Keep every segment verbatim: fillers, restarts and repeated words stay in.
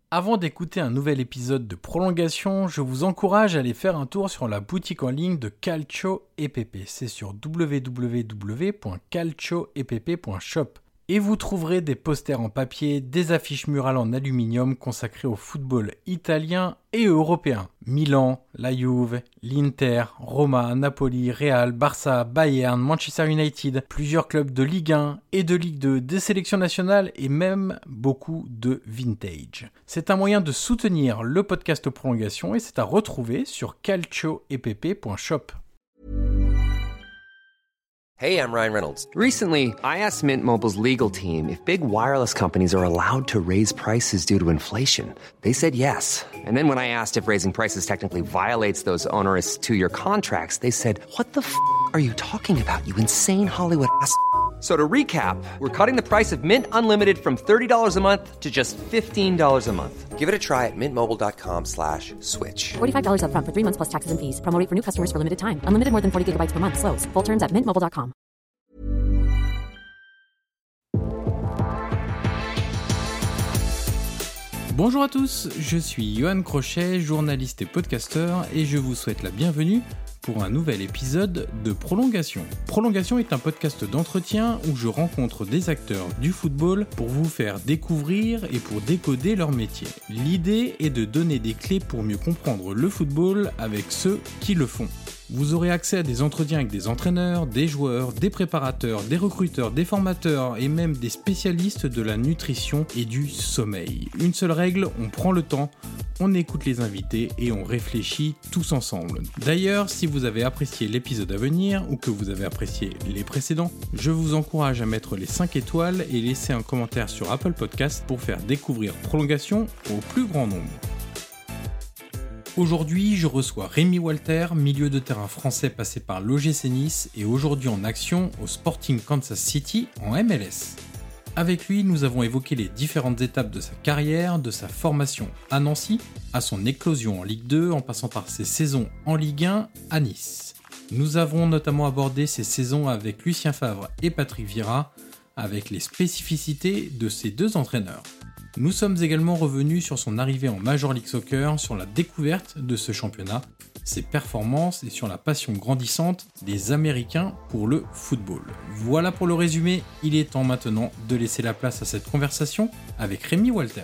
Avant d'écouter un nouvel épisode de Prolongation, je vous encourage à aller faire un tour sur la boutique en ligne de Calcio E P P. C'est sur w w w point calcio e p p point shop. Et vous trouverez des posters en papier, des affiches murales en aluminium consacrées au football italien et européen. Milan, la Juve, l'Inter, Roma, Napoli, Real, Barça, Bayern, Manchester United, plusieurs clubs de Ligue un et de Ligue deux, des sélections nationales et même beaucoup de vintage. C'est un moyen de soutenir le podcast Prolongation et c'est à retrouver sur calcio e p p point shop. Hey, I'm Ryan Reynolds. Recently, I asked Mint Mobile's legal team if big wireless companies are allowed to raise prices due to inflation. They said yes. And then when I asked if raising prices technically violates those onerous two-year contracts, they said, what the f*** are you talking about, you insane Hollywood ass f- So to recap, we're cutting the price of Mint Unlimited from thirty dollars a month to just fifteen dollars a month. Give it a try at mintmobile.com slash switch. forty-five dollars up front for three months plus taxes and fees. Promo rate for new customers for limited time. Unlimited more than forty gigabytes per month. Slows full terms at mint mobile dot com. Bonjour à tous, je suis Johan Crochet, journaliste et podcasteur, et je vous souhaite la bienvenue pour un nouvel épisode de Prolongation. Prolongation est un podcast d'entretien où je rencontre des acteurs du football pour vous faire découvrir et pour décoder leur métier. L'idée est de donner des clés pour mieux comprendre le football avec ceux qui le font. Vous aurez accès à des entretiens avec des entraîneurs, des joueurs, des préparateurs, des recruteurs, des formateurs et même des spécialistes de la nutrition et du sommeil. Une seule règle, on prend le temps, on écoute les invités et on réfléchit tous ensemble. D'ailleurs, si vous avez apprécié l'épisode à venir ou que vous avez apprécié les précédents, je vous encourage à mettre les cinq étoiles et laisser un commentaire sur Apple Podcast pour faire découvrir Prolongation au plus grand nombre. Aujourd'hui, je reçois Rémi Walter, milieu de terrain français passé par l'O G C Nice et aujourd'hui en action au Sporting Kansas City en M L S. Avec lui, nous avons évoqué les différentes étapes de sa carrière, de sa formation à Nancy, à son éclosion en Ligue deux, en passant par ses saisons en Ligue un à Nice. Nous avons notamment abordé ses saisons avec Lucien Favre et Patrick Vieira, avec les spécificités de ces deux entraîneurs. Nous sommes également revenus sur son arrivée en Major League Soccer, sur la découverte de ce championnat, ses performances et sur la passion grandissante des Américains pour le football. Voilà pour le résumé, il est temps maintenant de laisser la place à cette conversation avec Rémi Walter.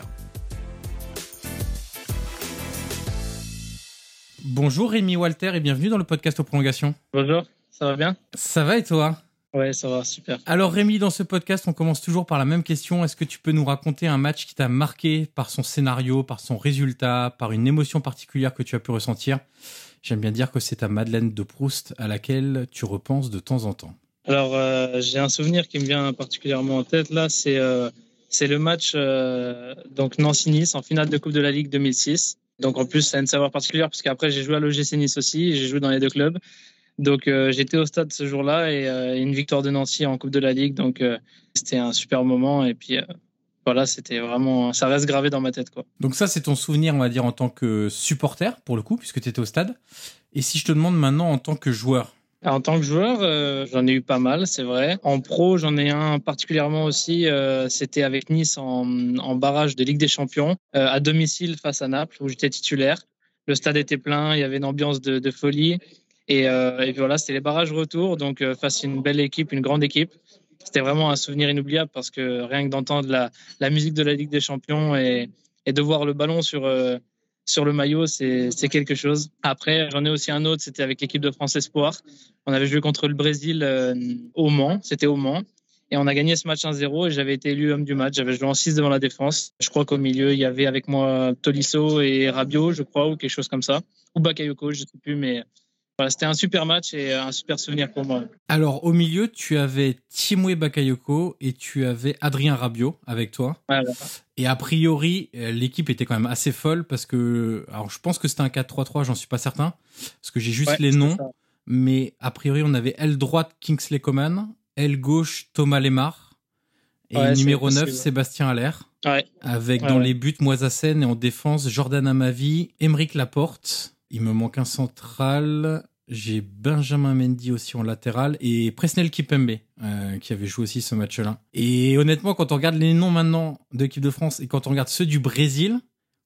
Bonjour Rémi Walter et bienvenue dans le podcast Prolongation. Bonjour, ça va bien ? Ça va et toi ? Ouais, ça va, super. Alors Rémi, dans ce podcast, on commence toujours par la même question. Est-ce que tu peux nous raconter un match qui t'a marqué par son scénario, par son résultat, par une émotion particulière que tu as pu ressentir ? J'aime bien dire que c'est ta Madeleine de Proust à laquelle tu repenses de temps en temps. Alors, euh, j'ai un souvenir qui me vient particulièrement en tête, là, c'est, euh, c'est le match euh, donc Nancy-Nice en finale de Coupe de la Ligue deux mille six. Donc en plus, ça a une saveur particulière parce qu'après, j'ai joué à l'O G C Nice aussi, et j'ai joué dans les deux clubs. Donc euh, j'étais au stade ce jour-là et euh, une victoire de Nancy en Coupe de la Ligue, donc euh, c'était un super moment et puis euh, voilà, c'était vraiment, ça reste gravé dans ma tête, quoi. Donc ça, c'est ton souvenir, on va dire, en tant que supporter pour le coup, puisque tu étais au stade. Et si je te demande maintenant en tant que joueur ? En tant que joueur, euh, j'en ai eu pas mal, c'est vrai. En pro, j'en ai un particulièrement aussi. Euh, c'était avec Nice en, en barrage de Ligue des Champions, euh, à domicile face à Naples, où j'étais titulaire. Le stade était plein, il y avait une ambiance de, de folie. Et, euh, et voilà, c'était les barrages retour, donc euh, face à une belle équipe, une grande équipe. C'était vraiment un souvenir inoubliable parce que rien que d'entendre la, la musique de la Ligue des Champions et, et de voir le ballon sur, euh, sur le maillot, c'est, c'est quelque chose. Après, j'en ai aussi un autre, c'était avec l'équipe de France Espoir. On avait joué contre le Brésil euh, au Mans, c'était au Mans. Et on a gagné ce match un zéro et j'avais été élu homme du match. J'avais joué en six devant la défense. Je crois qu'au milieu, il y avait avec moi Tolisso et Rabiot, je crois, ou quelque chose comme ça. Ou Bakayoko, je ne sais plus, mais... Voilà, c'était un super match et un super souvenir pour moi. Alors, au milieu, tu avais Timoué Bakayoko et tu avais Adrien Rabiot avec toi. Voilà. Et a priori, l'équipe était quand même assez folle parce que... Alors, je pense que c'était un quatre trois trois, j'en suis pas certain, parce que j'ai juste Ouais, les noms. ça. Mais a priori, on avait aile droite Kingsley Coman, aile gauche Thomas Lemar et Ouais, numéro c'est neuf possible. Sébastien Haller. Ouais. Avec Ouais, dans ouais. les buts Moisassen et en défense Jordan Amavi, Aymeric Laporte. Il me manque un central. J'ai Benjamin Mendy aussi en latéral et Presnel Kipembe euh, qui avait joué aussi ce match-là. Et honnêtement, quand on regarde les noms maintenant de l'équipe de France et quand on regarde ceux du Brésil,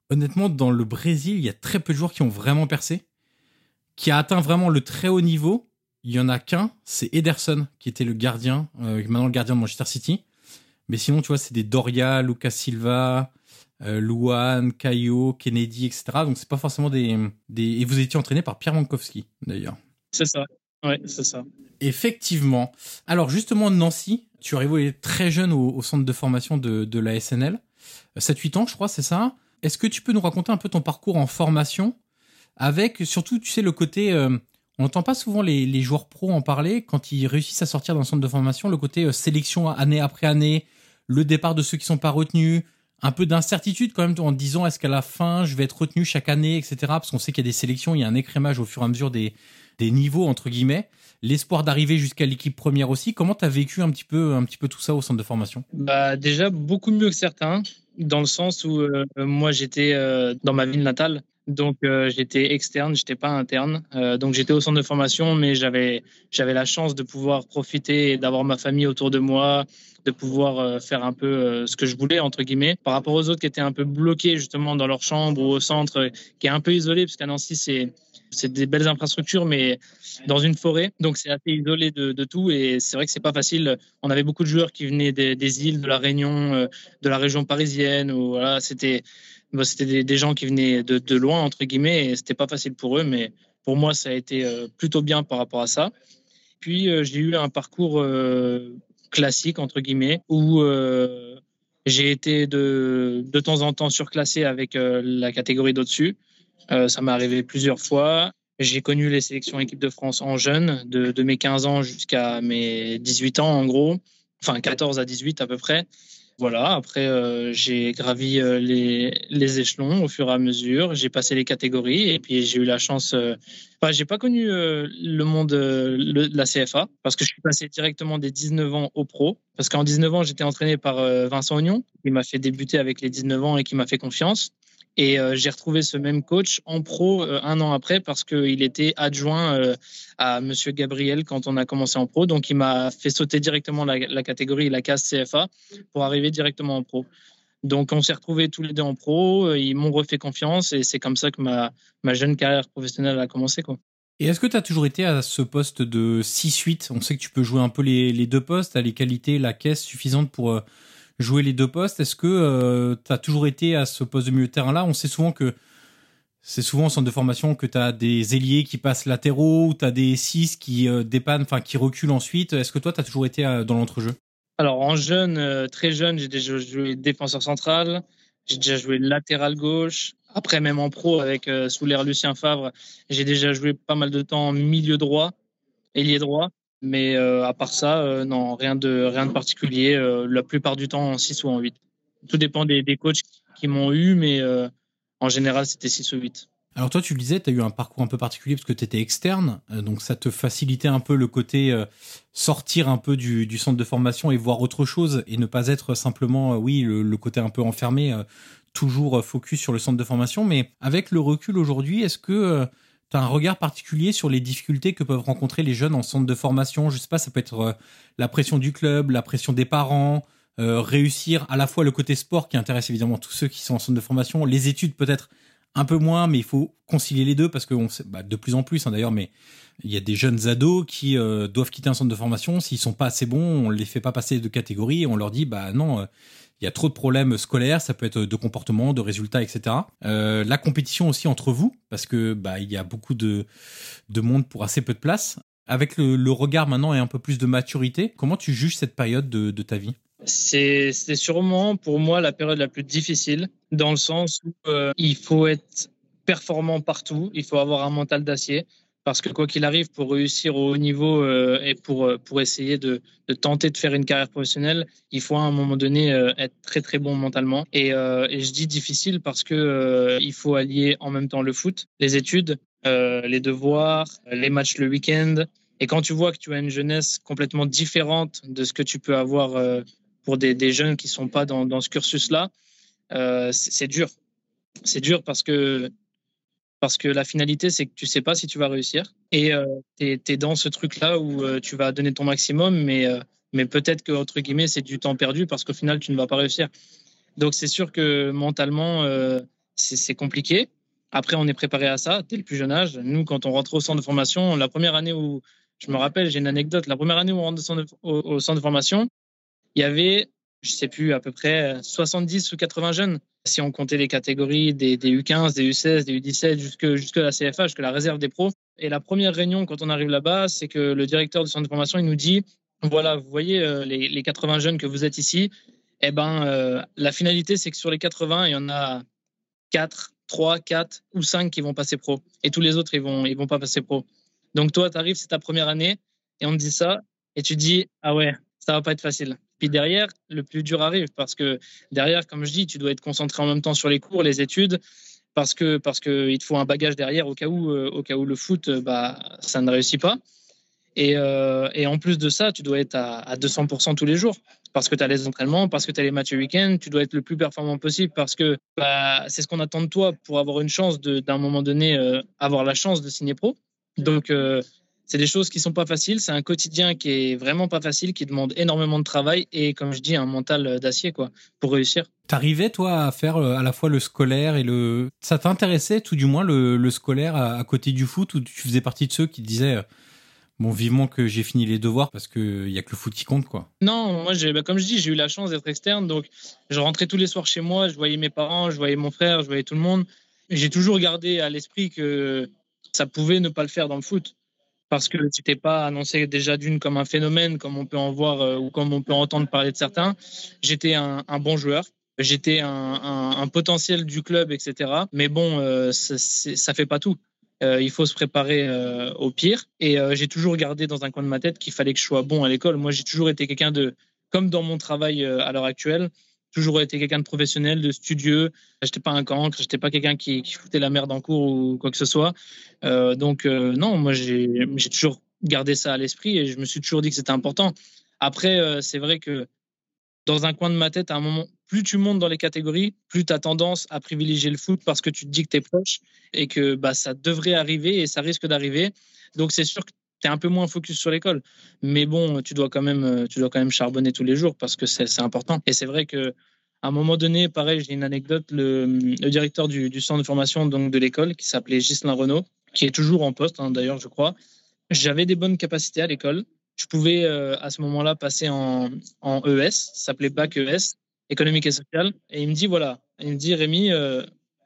Honnêtement, dans le Brésil, il y a très peu de joueurs qui ont vraiment percé, qui a atteint vraiment le très haut niveau. Il y en a qu'un, c'est Ederson, qui était le gardien, euh, maintenant le gardien de Manchester City. Mais sinon, tu vois, c'est des Doria, Lucas Silva, euh, Luan, Caio, Kennedy, et cetera. Donc, c'est pas forcément des, des... Et vous étiez entraîné par Pierre Mankowski, d'ailleurs. C'est ça, ouais, c'est ça. Effectivement. Alors, justement, Nancy, tu es arrivé très jeune au, au centre de formation de, de la S N L. sept huit ans, je crois, c'est ça. Est-ce que tu peux nous raconter un peu ton parcours en formation avec, surtout, tu sais, le côté... Euh, on n'entend pas souvent les, les joueurs pros en parler quand ils réussissent à sortir d'un centre de formation, le côté euh, sélection année après année, le départ de ceux qui sont pas retenus, un peu d'incertitude quand même en disant est-ce qu'à la fin je vais être retenu chaque année, et cetera. Parce qu'on sait qu'il y a des sélections, il y a un écrémage au fur et à mesure des, des niveaux, entre guillemets. L'espoir d'arriver jusqu'à l'équipe première aussi. Comment tu as vécu un petit peu, un petit peu tout ça au centre de formation ? Bah, déjà, beaucoup mieux que certains, dans le sens où euh, moi, j'étais euh, dans ma ville natale. Donc, euh, j'étais externe, j'étais pas interne. Euh, donc, j'étais au centre de formation, mais j'avais, j'avais la chance de pouvoir profiter et d'avoir ma famille autour de moi, de pouvoir euh, faire un peu euh, ce que je voulais, entre guillemets. Par rapport aux autres qui étaient un peu bloqués, justement, dans leur chambre ou au centre, euh, qui est un peu isolé, parce qu'à Nancy, c'est, c'est des belles infrastructures, mais dans une forêt. Donc, c'est assez isolé de, de tout. Et c'est vrai que c'est pas facile. On avait beaucoup de joueurs qui venaient des, des îles, de la Réunion, euh, de la région parisienne. Ou, voilà, c'était... Bon, c'était des, des gens qui venaient de, de loin, entre guillemets, et c'était pas facile pour eux, mais pour moi, ça a été euh, plutôt bien par rapport à ça. Puis, euh, j'ai eu un parcours euh, classique, entre guillemets, où euh, j'ai été de, de temps en temps surclassé avec euh, la catégorie d'au-dessus. Euh, ça m'est arrivé plusieurs fois. J'ai connu les sélections équipe de France en jeune, de, de mes quinze ans jusqu'à mes dix-huit ans, en gros. Enfin, quatorze à dix-huit à peu près. Voilà, après, euh, j'ai gravi euh, les, les échelons au fur et à mesure. J'ai passé les catégories et puis j'ai eu la chance... Euh... Enfin, j'ai pas connu euh, le monde euh, le, la C F A parce que je suis passé directement des dix-neuf ans au pro. Parce qu'en dix-neuf ans, j'étais entraîné par euh, Vincent Ognon, qui m'a fait débuter avec les dix-neuf ans et qui m'a fait confiance. Et euh, j'ai retrouvé ce même coach en pro euh, un an après parce qu'il était adjoint euh, à Monsieur Gabriel quand on a commencé en pro. Donc, il m'a fait sauter directement la, la catégorie, la case C F A pour arriver directement en pro. Donc, on s'est retrouvés tous les deux en pro. Ils m'ont refait confiance et c'est comme ça que ma, ma jeune carrière professionnelle a commencé, quoi. Et est-ce que tu as toujours été à ce poste de six huit ? On sait que tu peux jouer un peu les, les deux postes, tu as les qualités, la caisse suffisante pour... Euh jouer les deux postes. Est-ce que euh, tu as toujours été à ce poste de milieu de terrain-là ? On sait souvent que c'est souvent au centre de formation que tu as des ailiers qui passent latéraux ou tu as des six qui euh, dépannent, enfin qui reculent ensuite. Est-ce que toi, tu as toujours été euh, dans l'entrejeu ? Alors, en jeune, euh, très jeune, j'ai déjà joué défenseur central. J'ai déjà joué latéral gauche. Après, même en pro, avec euh, sous l'ère Lucien Favre, j'ai déjà joué pas mal de temps milieu droit, ailier droit. Mais euh, à part ça, euh, non, rien de, rien de particulier. Euh, la plupart du temps en six ou en huit. Tout dépend des, des coachs qui m'ont eu, mais euh, en général, c'était six ou huit. Alors toi, tu le disais, tu as eu un parcours un peu particulier parce que tu étais externe, euh, donc ça te facilitait un peu le côté euh, sortir un peu du, du centre de formation et voir autre chose et ne pas être simplement, euh, oui, le, le côté un peu enfermé, euh, toujours focus sur le centre de formation. Mais avec le recul aujourd'hui, est-ce que... Euh, tu as un regard particulier sur les difficultés que peuvent rencontrer les jeunes en centre de formation ? Je sais pas, ça peut être euh, la pression du club, la pression des parents, euh, réussir à la fois le côté sport qui intéresse évidemment tous ceux qui sont en centre de formation, les études peut-être un peu moins, mais il faut concilier les deux parce que on sait, bah, de plus en plus hein, d'ailleurs, mais il y a des jeunes ados qui euh, doivent quitter un centre de formation. S'ils sont pas assez bons, on les fait pas passer de catégorie et on leur dit bah non, euh, il y a trop de problèmes scolaires, ça peut être de comportement, de résultats, et cetera. Euh, la compétition aussi entre vous, parce que bah il y a beaucoup de de monde pour assez peu de place. Avec le, le regard maintenant et un peu plus de maturité, comment tu juges cette période de, de ta vie ? C'est, c'est sûrement pour moi la période la plus difficile, dans le sens où euh, il faut être performant partout, il faut avoir un mental d'acier. Parce que quoi qu'il arrive, pour réussir au haut niveau euh, et pour, pour essayer de, de tenter de faire une carrière professionnelle, il faut à un moment donné euh, être très très bon mentalement. Et, euh, et je dis difficile parce que euh, il faut allier en même temps le foot, les études, euh, les devoirs, les matchs le week-end. Et quand tu vois que tu as une jeunesse complètement différente de ce que tu peux avoir euh, pour des, des jeunes qui sont pas dans, dans ce cursus-là, euh, c'est, c'est dur. C'est dur parce que Parce que la finalité, c'est que tu sais pas si tu vas réussir. Et euh, tu es dans ce truc-là où euh, tu vas donner ton maximum, mais, euh, mais peut-être que, entre guillemets, c'est du temps perdu parce qu'au final, tu ne vas pas réussir. Donc, c'est sûr que mentalement, euh, c'est, c'est compliqué. Après, on est préparé à ça dès le plus jeune âge. Nous, quand on rentre au centre de formation, la première année où, je me rappelle, j'ai une anecdote, la première année où on rentre au, au centre de formation, il y avait, je sais plus, à peu près soixante-dix ou quatre-vingts jeunes. Si on comptait les catégories des, des U quinze, des U seize, des U dix-sept, jusque, jusque la C F A, jusque la réserve des pros. Et la première réunion, quand on arrive là-bas, c'est que le directeur du centre de formation, il nous dit, voilà, vous voyez euh, les, les quatre-vingts jeunes que vous êtes ici, eh ben, euh, la finalité, c'est que sur les quatre-vingts, il y en a quatre, trois, quatre ou cinq qui vont passer pro. Et tous les autres, ils vont, ils vont pas passer pro. Donc toi, tu arrives, c'est ta première année, et on te dit ça, et tu te dis, ah ouais, ça va pas être facile. Puis derrière, le plus dur arrive, parce que derrière, comme je dis, tu dois être concentré en même temps sur les cours, les études, parce que parce que il te faut un bagage derrière au cas où, euh, au cas où le foot, euh, bah, ça ne réussit pas. Et, euh, et en plus de ça, tu dois être à, à deux cents pour cent tous les jours, parce que tu as les entraînements, parce que tu as les matchs le week-end, tu dois être le plus performant possible, parce que bah, c'est ce qu'on attend de toi pour avoir une chance de, d'un moment donné, euh, avoir la chance de signer pro. Donc, euh, c'est des choses qui sont pas faciles, c'est un quotidien qui est vraiment pas facile, qui demande énormément de travail et, comme je dis, un mental d'acier, quoi, pour réussir. T'arrivais, toi, à faire à la fois le scolaire et le... Ça t'intéressait, tout du moins, le, le scolaire à, à côté du foot, ou tu faisais partie de ceux qui disaient... Bon, vivement que j'ai fini les devoirs parce qu'il n'y a que le foot qui compte, quoi. Non, moi, j'ai, bah, comme je dis, j'ai eu la chance d'être externe. Donc, je rentrais tous les soirs chez moi, je voyais mes parents, je voyais mon frère, je voyais tout le monde. J'ai toujours gardé à l'esprit que ça pouvait ne pas le faire dans le foot. Parce que tu t'es pas annoncé déjà d'une comme un phénomène, comme on peut en voir euh, ou comme on peut entendre parler de certains. J'étais un, un bon joueur. J'étais un, un, un potentiel du club, et cetera. Mais bon, euh, ça, c'est, ça fait pas tout. Euh, il faut se préparer euh, au pire. Et euh, j'ai toujours gardé dans un coin de ma tête qu'il fallait que je sois bon à l'école. Moi, j'ai toujours été quelqu'un de, comme dans mon travail euh, à l'heure actuelle, toujours été quelqu'un de professionnel, de studieux. J'étais pas un cancre, j'étais pas quelqu'un qui, qui foutait la merde en cours ou quoi que ce soit. Euh, donc euh, non, moi j'ai, j'ai toujours gardé ça à l'esprit et je me suis toujours dit que c'était important. Après, euh, c'est vrai que dans un coin de ma tête, à un moment, plus tu montes dans les catégories, plus tu as tendance à privilégier le foot parce que tu te dis que tu es proche et que bah, ça devrait arriver et ça risque d'arriver. Donc, c'est sûr que tu es un peu moins focus sur l'école. Mais bon, tu dois quand même, tu dois quand même charbonner tous les jours parce que c'est, c'est important. Et c'est vrai que à un moment donné, pareil, j'ai une anecdote, le, le directeur du, du centre de formation donc, de l'école, qui s'appelait Ghislain Renaud, qui est toujours en poste, hein, d'ailleurs, je crois. J'avais des bonnes capacités à l'école. Je pouvais euh, à ce moment-là passer en, en E S, ça s'appelait bac E S, économique et social. Et il me dit, voilà, il me dit, Rémi, euh,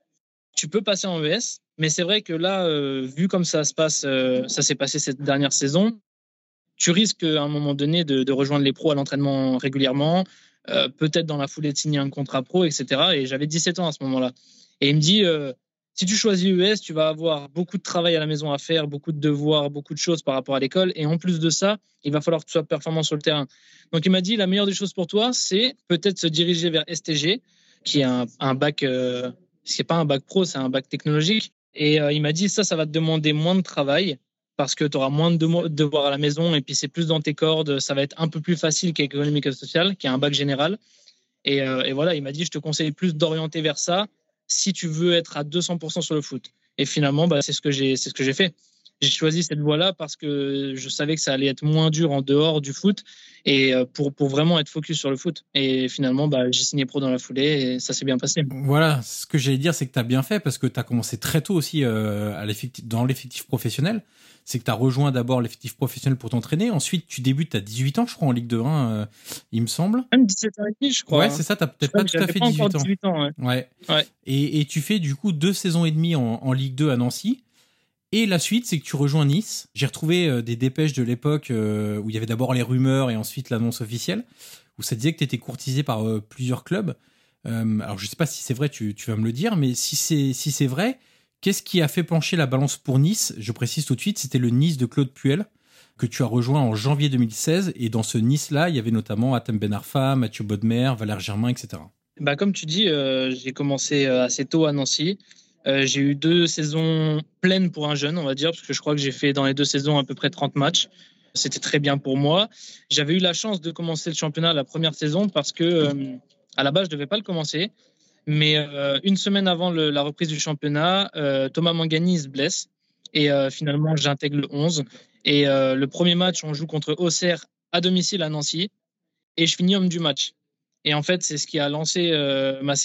tu peux passer en E S, mais c'est vrai que là, euh, vu comme ça se passe, euh, ça s'est passé cette dernière saison, tu risques à un moment donné de, de rejoindre les pros à l'entraînement régulièrement, euh, peut-être dans la foulée de signer un contrat pro, et cetera. Et j'avais dix-sept ans à ce moment-là. Et il me dit, euh, si tu choisis E S, tu vas avoir beaucoup de travail à la maison à faire, beaucoup de devoirs, beaucoup de choses par rapport à l'école. Et en plus de ça, il va falloir que tu sois performant sur le terrain. Donc, il m'a dit, la meilleure des choses pour toi, c'est peut-être se diriger vers S T G, qui est un, un bac, euh, c'est pas un bac pro, c'est un bac technologique. Et euh, il m'a dit, ça, ça va te demander moins de travail parce que tu auras moins de devoirs à la maison et puis c'est plus dans tes cordes. Ça va être un peu plus facile qu'économique et social, qui est un bac général. Et, euh, et voilà, il m'a dit, je te conseille plus d'orienter vers ça si tu veux être à deux cents pour cent sur le foot. Et finalement, bah, c'est ce que j'ai, c'est ce que j'ai fait. J'ai choisi cette voie-là parce que je savais que ça allait être moins dur en dehors du foot et pour, pour vraiment être focus sur le foot. Et finalement, bah, j'ai signé pro dans la foulée et ça s'est bien passé. Voilà, ce que j'allais dire, c'est que tu as bien fait parce que tu as commencé très tôt aussi euh, à l'effectif, dans l'effectif professionnel. C'est que tu as rejoint d'abord l'effectif professionnel pour t'entraîner. Ensuite, tu débutes à dix-huit ans, je crois, en Ligue deux un, euh, il me semble. Même dix-sept ans et demi, je crois. Ouais, c'est ça, tu n'as peut-être pas tout à fait pas dix-huit ans. dix-huit ans ouais. Ouais. ouais. Et, et tu fais du coup deux saisons et demie en, en Ligue deux à Nancy. Et la suite, c'est que tu rejoins Nice. J'ai retrouvé euh, des dépêches de l'époque euh, où il y avait d'abord les rumeurs et ensuite l'annonce officielle, où ça disait que tu étais courtisé par euh, plusieurs clubs. Euh, alors, je sais pas si c'est vrai, tu, tu vas me le dire, mais si c'est, si c'est vrai, qu'est-ce qui a fait pencher la balance pour Nice ? Je précise tout de suite, c'était le Nice de Claude Puel, que tu as rejoint en janvier deux mille seize. Et dans ce Nice-là, il y avait notamment Hatem Ben Arfa, Mathieu Bodmer, Valère Germain, et cetera. Bah, comme tu dis, euh, j'ai commencé assez tôt à Nancy. Euh, j'ai eu deux saisons pleines pour un jeune, on va dire, parce que je crois que j'ai fait dans les deux saisons à peu près trente matchs. C'était très bien pour moi. J'avais eu la chance de commencer le championnat la première saison parce que, euh, à la base, je devais pas le commencer. Mais euh, une semaine avant le, la reprise du championnat, euh, Thomas Mangani se blesse. Et euh, finalement, j'intègre le onze. Et euh, le premier match, on joue contre Auxerre à domicile à Nancy. Et je finis homme du match. Et en fait, c'est ce qui a lancé euh, ma saison.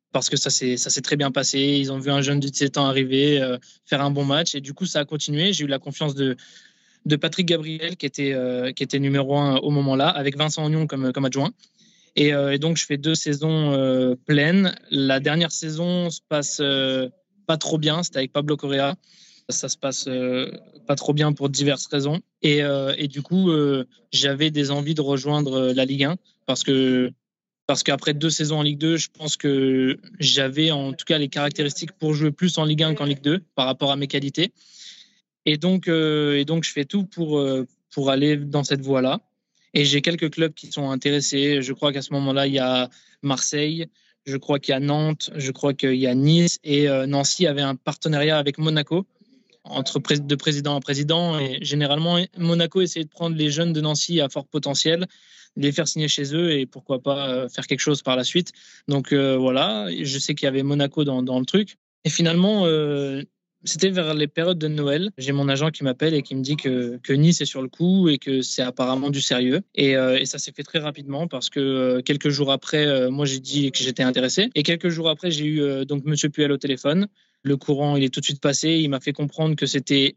parce que ça s'est, ça s'est très bien passé. Ils ont vu un jeune de dix-sept ans arriver, euh, faire un bon match. Et du coup, ça a continué. J'ai eu la confiance de, de Patrick Gabriel, qui était, euh, qui était numéro un au moment-là, avec Vincent Ognon comme, comme adjoint. Et, euh, et donc, je fais deux saisons euh, pleines. La dernière saison se passe euh, pas trop bien. C'était avec Pablo Correa. Ça se passe euh, pas trop bien pour diverses raisons. Et, euh, et du coup, euh, j'avais des envies de rejoindre la Ligue un parce que parce qu'après deux saisons en Ligue deux, je pense que j'avais en tout cas les caractéristiques pour jouer plus en Ligue un qu'en Ligue deux par rapport à mes qualités. Et donc, euh, et donc je fais tout pour, euh, pour aller dans cette voie-là. Et j'ai quelques clubs qui sont intéressés. Je crois qu'à ce moment-là, il y a Marseille, je crois qu'il y a Nantes, je crois qu'il y a Nice. Et euh, Nancy avait un partenariat avec Monaco, entre pré- de président à président. Et généralement, Monaco essayait de prendre les jeunes de Nancy à fort potentiel, les faire signer chez eux et pourquoi pas euh, faire quelque chose par la suite. Donc euh, voilà, je sais qu'il y avait Monaco dans, dans le truc. Et finalement, euh, c'était vers les périodes de Noël. J'ai mon agent qui m'appelle et qui me dit que, que Nice est sur le coup et que c'est apparemment du sérieux. Et, euh, et ça s'est fait très rapidement parce que euh, quelques jours après, euh, moi j'ai dit que j'étais intéressé. Et quelques jours après, j'ai eu euh, donc Monsieur Puel au téléphone. Le courant, il est tout de suite passé. Il m'a fait comprendre que c'était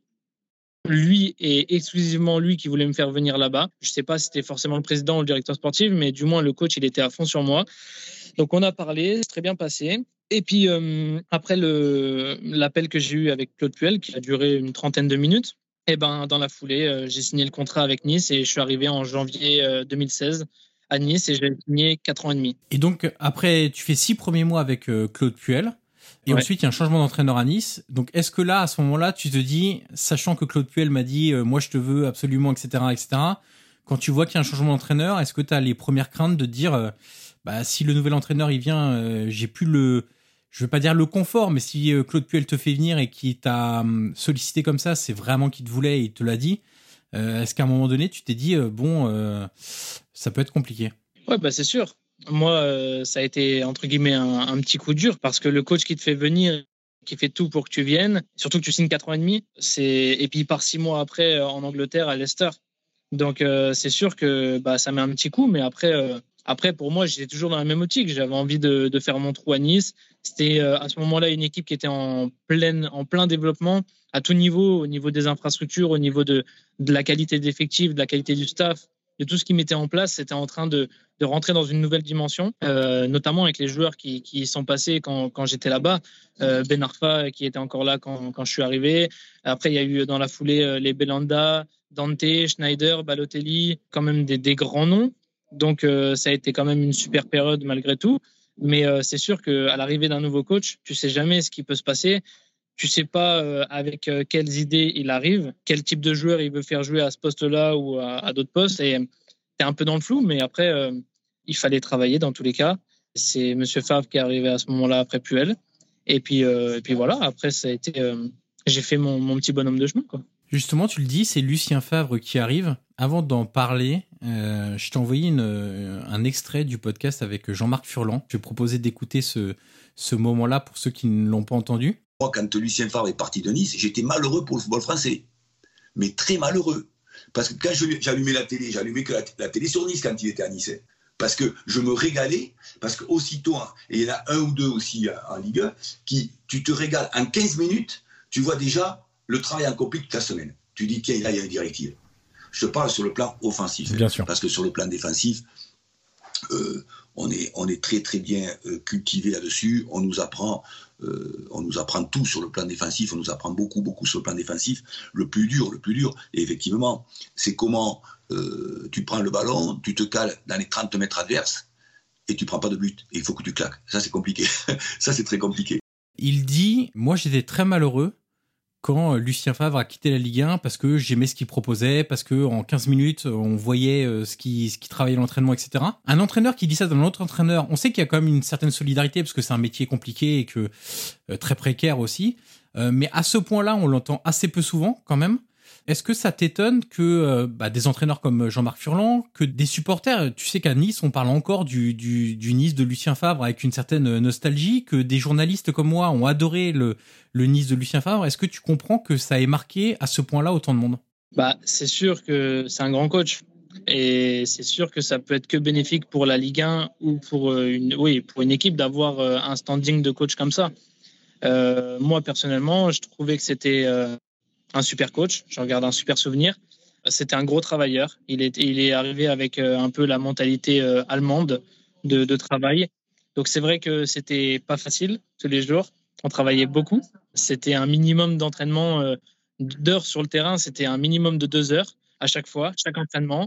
lui et exclusivement lui qui voulait me faire venir là-bas. Je ne sais pas si c'était forcément le président ou le directeur sportif, mais du moins le coach, il était à fond sur moi. Donc on a parlé, c'est très bien passé. Et puis euh, après le, l'appel que j'ai eu avec Claude Puel, qui a duré une trentaine de minutes, et ben dans la foulée, euh, j'ai signé le contrat avec Nice et je suis arrivé en janvier euh, deux mille seize à Nice et j'ai signé quatre ans et demi. Et donc après, tu fais six premiers mois avec euh, Claude Puel. Et Ouais. ensuite, il y a un changement d'entraîneur à Nice. Donc, est-ce que là, à ce moment-là, tu te dis, sachant que Claude Puel m'a dit, euh, moi, je te veux absolument, et cetera, et cetera, quand tu vois qu'il y a un changement d'entraîneur, est-ce que tu as les premières craintes de te dire, euh, bah, si le nouvel entraîneur, il vient, euh, j'ai plus le, je veux pas dire le confort, mais si euh, Claude Puel te fait venir et qu'il t'a hum, sollicité comme ça, c'est vraiment qu'il te voulait et il te l'a dit. Euh, est-ce qu'à un moment donné, tu t'es dit, euh, bon, euh, ça peut être compliqué? Ouais, bah c'est sûr. Moi, euh, ça a été entre guillemets un, un petit coup dur parce que le coach qui te fait venir, qui fait tout pour que tu viennes, surtout que tu signes quatre ans et demi, c'est et puis il part six mois après euh, en Angleterre à Leicester. Donc euh, c'est sûr que bah ça met un petit coup, mais après euh, après pour moi j'étais toujours dans la même optique. J'avais envie de, de faire mon trou à Nice. C'était euh, à ce moment-là une équipe qui était en pleine en plein développement à tout niveau, au niveau des infrastructures, au niveau de de la qualité d'effectifs, de la qualité du staff. De tout ce qui mettait en place, c'était en train de, de rentrer dans une nouvelle dimension, euh, notamment avec les joueurs qui, qui sont passés quand, quand j'étais là-bas. Euh, Ben Arfa, qui était encore là quand, quand je suis arrivé. Après, il y a eu dans la foulée euh, les Belanda, Dante, Schneider, Balotelli, quand même des, des grands noms. Donc, euh, ça a été quand même une super période malgré tout. Mais euh, c'est sûr qu'à l'arrivée d'un nouveau coach, tu sais jamais ce qui peut se passer. Tu sais pas euh, avec euh, quelles idées il arrive, quel type de joueur il veut faire jouer à ce poste-là ou à, à d'autres postes. Et t'es un peu dans le flou, mais après, euh, il fallait travailler dans tous les cas. C'est Monsieur Favre qui est arrivé à ce moment-là après Puel. Et puis, euh, et puis voilà, après, ça a été, euh, j'ai fait mon, mon petit bonhomme de chemin, quoi. Justement, tu le dis, c'est Lucien Favre qui arrive. Avant d'en parler, euh, je t'ai envoyé une, un extrait du podcast avec Jean-Marc Furlan. Je vais proposer d'écouter ce, ce moment-là pour ceux qui ne l'ont pas entendu. Moi, quand Lucien Favre est parti de Nice, j'étais malheureux pour le football français. Mais très malheureux. Parce que quand je, j'allumais la télé, j'allumais que la, la télé sur Nice quand il était à Nice. Parce que je me régalais, parce qu'aussitôt, et il y en a un ou deux aussi en Ligue un, qui, tu te régales en quinze minutes, tu vois déjà le travail accompli toute la semaine. Tu dis, tiens, là, il y a une directive. Je te parle sur le plan offensif. Bien sûr. Parce que sur le plan défensif, euh, on est, on est très très bien euh, cultivé là-dessus. On nous apprend, euh, on nous apprend tout sur le plan défensif. On nous apprend beaucoup beaucoup sur le plan défensif. Le plus dur, le plus dur, et effectivement, c'est comment euh, tu prends le ballon, tu te cales dans les trente mètres adverses et tu prends pas de but. Et il faut que tu claques. Ça c'est compliqué. Ça c'est très compliqué. Il dit, moi j'étais très malheureux quand Lucien Favre a quitté la Ligue un parce que j'aimais ce qu'il proposait, parce que en quinze minutes, on voyait ce qui, ce qui travaillait l'entraînement, et cetera. Un entraîneur qui dit ça d'un autre entraîneur, on sait qu'il y a quand même une certaine solidarité parce que c'est un métier compliqué et que euh, très précaire aussi. Euh, mais à ce point-là, on l'entend assez peu souvent quand même. Est-ce que ça t'étonne que euh, bah, des entraîneurs comme Jean-Marc Furlan, que des supporters, tu sais qu'à Nice, on parle encore du, du, du Nice de Lucien Favre avec une certaine nostalgie, que des journalistes comme moi ont adoré le, le Nice de Lucien Favre. Est-ce que tu comprends que ça ait marqué à ce point-là autant de monde ? Bah, c'est sûr que c'est un grand coach. Et c'est sûr que ça peut être que bénéfique pour la Ligue un ou pour une, oui, pour une équipe d'avoir un standing de coach comme ça. Euh, moi, personnellement, je trouvais que c'était euh, un super coach. J'en garde un super souvenir. C'était un gros travailleur. Il est, il est arrivé avec euh, un peu la mentalité euh, allemande de, de travail. Donc, c'est vrai que c'était pas facile tous les jours. On travaillait beaucoup. C'était un minimum d'entraînement, euh, d'heures sur le terrain. C'était un minimum de deux heures à chaque fois, chaque entraînement.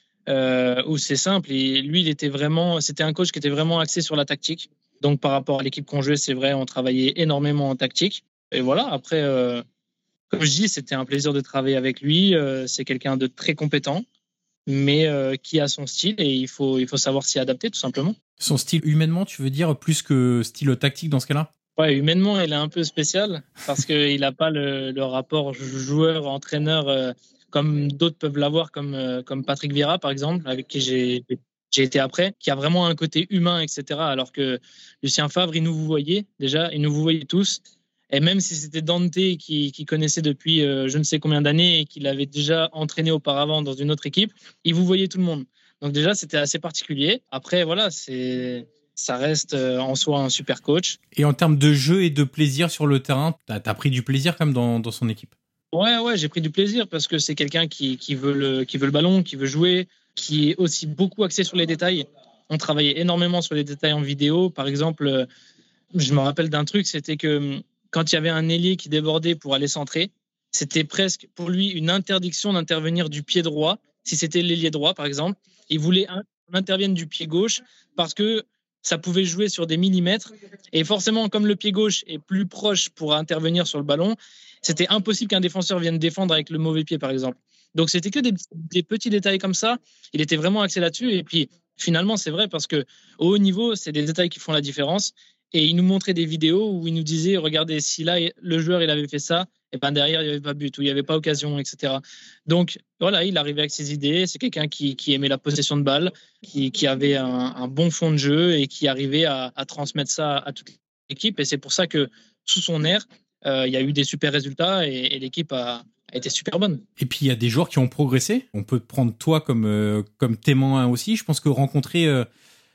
Euh, où c'est simple. Et lui, il était vraiment, c'était un coach qui était vraiment axé sur la tactique. Donc, par rapport à l'équipe qu'on jouait, c'est vrai, on travaillait énormément en tactique. Et voilà, après, euh, comme je dis, c'était un plaisir de travailler avec lui. Euh, c'est quelqu'un de très compétent, mais euh, qui a son style et il faut, il faut savoir s'y adapter, tout simplement. Son style humainement, tu veux dire, plus que style tactique dans ce cas-là ? Ouais, humainement, il est un peu spécial parce qu'il n'a pas le, le rapport joueur-entraîneur euh, comme d'autres peuvent l'avoir, comme, euh, comme Patrick Vieira, par exemple, avec qui j'ai... j'ai été après, qui a vraiment un côté humain, et cetera. Alors que Lucien Favre, il nous vous voyait déjà, il nous vous voyait tous. Et même si c'était Dante qui, qui connaissait depuis euh, je ne sais combien d'années et qu'il avait déjà entraîné auparavant dans une autre équipe, il vous voyait tout le monde. Donc déjà, c'était assez particulier. Après, voilà, c'est, ça reste euh, en soi un super coach. Et en termes de jeu et de plaisir sur le terrain, t'as, t'as pris du plaisir quand même dans, dans son équipe ? Ouais, ouais, j'ai pris du plaisir parce que c'est quelqu'un qui, qui, veut le, qui veut le ballon, qui veut jouer, qui est aussi beaucoup axé sur les détails. On travaillait énormément sur les détails en vidéo. Par exemple, je me rappelle d'un truc, c'était que quand il y avait un ailier qui débordait pour aller centrer, c'était presque pour lui une interdiction d'intervenir du pied droit. Si c'était l'ailier droit, par exemple, il voulait qu'on intervienne du pied gauche parce que ça pouvait jouer sur des millimètres. Et forcément, comme le pied gauche est plus proche pour intervenir sur le ballon, c'était impossible qu'un défenseur vienne défendre avec le mauvais pied, par exemple. Donc, c'était que des, des petits détails comme ça. Il était vraiment axé là-dessus. Et puis, finalement, c'est vrai parce que au haut niveau, c'est des détails qui font la différence. Et il nous montrait des vidéos où il nous disait, regardez, si là, le joueur, il avait fait ça, et ben derrière, il n'y avait pas but ou il n'y avait pas occasion, et cetera. Donc, voilà, il arrivait avec ses idées. C'est quelqu'un qui, qui aimait la possession de balle, qui, qui avait un, un bon fond de jeu et qui arrivait à, à transmettre ça à toute l'équipe. Et c'est pour ça que, sous son air, euh, il y a eu des super résultats et, et l'équipe a, a été super bonne. Et puis, il y a des joueurs qui ont progressé. On peut prendre toi comme, euh, comme témoin aussi. Je pense que rencontrer... Euh,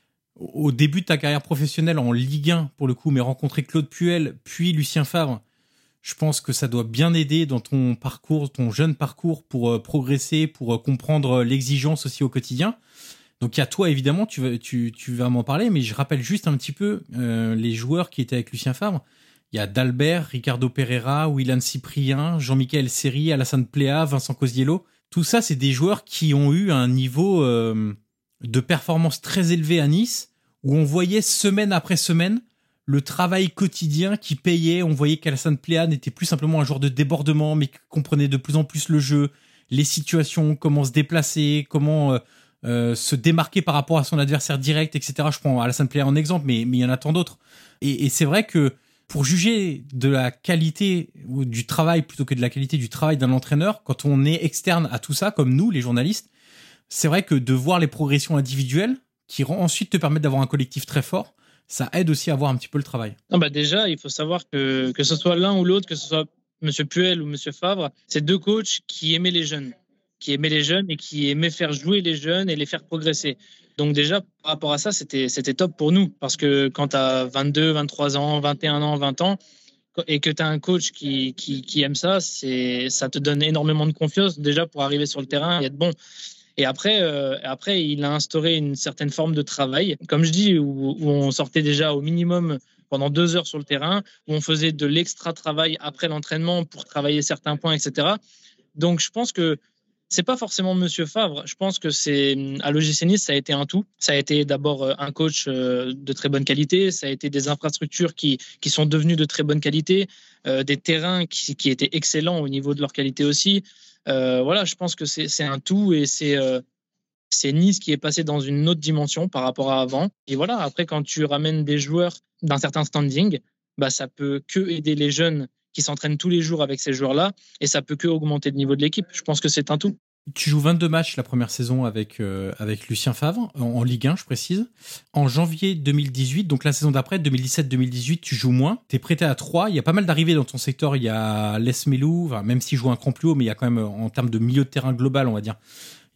au début de ta carrière professionnelle en Ligue un, pour le coup, mais rencontrer Claude Puel, puis Lucien Favre, je pense que ça doit bien aider dans ton parcours, ton jeune parcours, pour euh, progresser, pour euh, comprendre l'exigence aussi au quotidien. Donc, il y a toi, évidemment, tu vas, tu, tu vas m'en parler, mais je rappelle juste un petit peu euh, les joueurs qui étaient avec Lucien Favre. Il y a Dalbert, Ricardo Pereira, Willan Cyprien, Jean-Michel Seri, Alassane Plea, Vincent Cosiello. Tout ça, c'est des joueurs qui ont eu un niveau... Euh, de performance très élevée à Nice, où on voyait semaine après semaine le travail quotidien qui payait. On voyait qu'Alassane Plea n'était plus simplement un joueur de débordement, mais qui comprenait de plus en plus le jeu, les situations, comment se déplacer, comment euh, euh, se démarquer par rapport à son adversaire direct, et cetera. Je prends Alassane Plea en exemple, mais mais il y en a tant d'autres. Et, et c'est vrai que pour juger de la qualité ou du travail plutôt que de la qualité du travail d'un entraîneur, quand on est externe à tout ça, comme nous, les journalistes, c'est vrai que de voir les progressions individuelles qui ensuite te permettent d'avoir un collectif très fort, ça aide aussi à voir un petit peu le travail. Non, bah déjà, il faut savoir que que ce soit l'un ou l'autre, que ce soit M. Puel ou M. Favre, c'est deux coachs qui aimaient les jeunes, qui aimaient les jeunes et qui aimaient faire jouer les jeunes et les faire progresser. Donc déjà, par rapport à ça, c'était, c'était top pour nous. Parce que quand tu as vingt-deux, vingt-trois ans, vingt et un ans, vingt ans, et que tu as un coach qui, qui, qui aime ça, c'est, ça te donne énormément de confiance déjà pour arriver sur le terrain et être bon. Et après, euh, après, il a instauré une certaine forme de travail, comme je dis, où, où on sortait déjà au minimum pendant deux heures sur le terrain, où on faisait de l'extra travail après l'entraînement pour travailler certains points, et cetera. Donc, je pense que c'est pas forcément Monsieur Favre. Je pense que c'est à l'O G C Nice, ça a été un tout. Ça a été d'abord un coach de très bonne qualité, ça a été des infrastructures qui qui sont devenues de très bonne qualité, euh, des terrains qui qui étaient excellents au niveau de leur qualité aussi. Euh, voilà, je pense que c'est, c'est un tout et c'est, euh, c'est Nice qui est passé dans une autre dimension par rapport à avant. Et voilà, après, quand tu ramènes des joueurs d'un certain standing, bah, ça peut que aider les jeunes qui s'entraînent tous les jours avec ces joueurs-là et ça peut que augmenter le niveau de l'équipe. Je pense que c'est un tout. Tu joues vingt-deux matchs la première saison avec, euh, avec Lucien Favre, en, en Ligue un, je précise. En janvier deux mille dix-huit, donc la saison d'après, deux mille dix-sept deux mille dix-huit, tu joues moins. T'es prêté à trois. Il y a pas mal d'arrivées dans ton secteur. Il y a Les Melou, enfin, même s'il joue un cran plus haut, mais il y a quand même, en termes de milieu de terrain global, on va dire,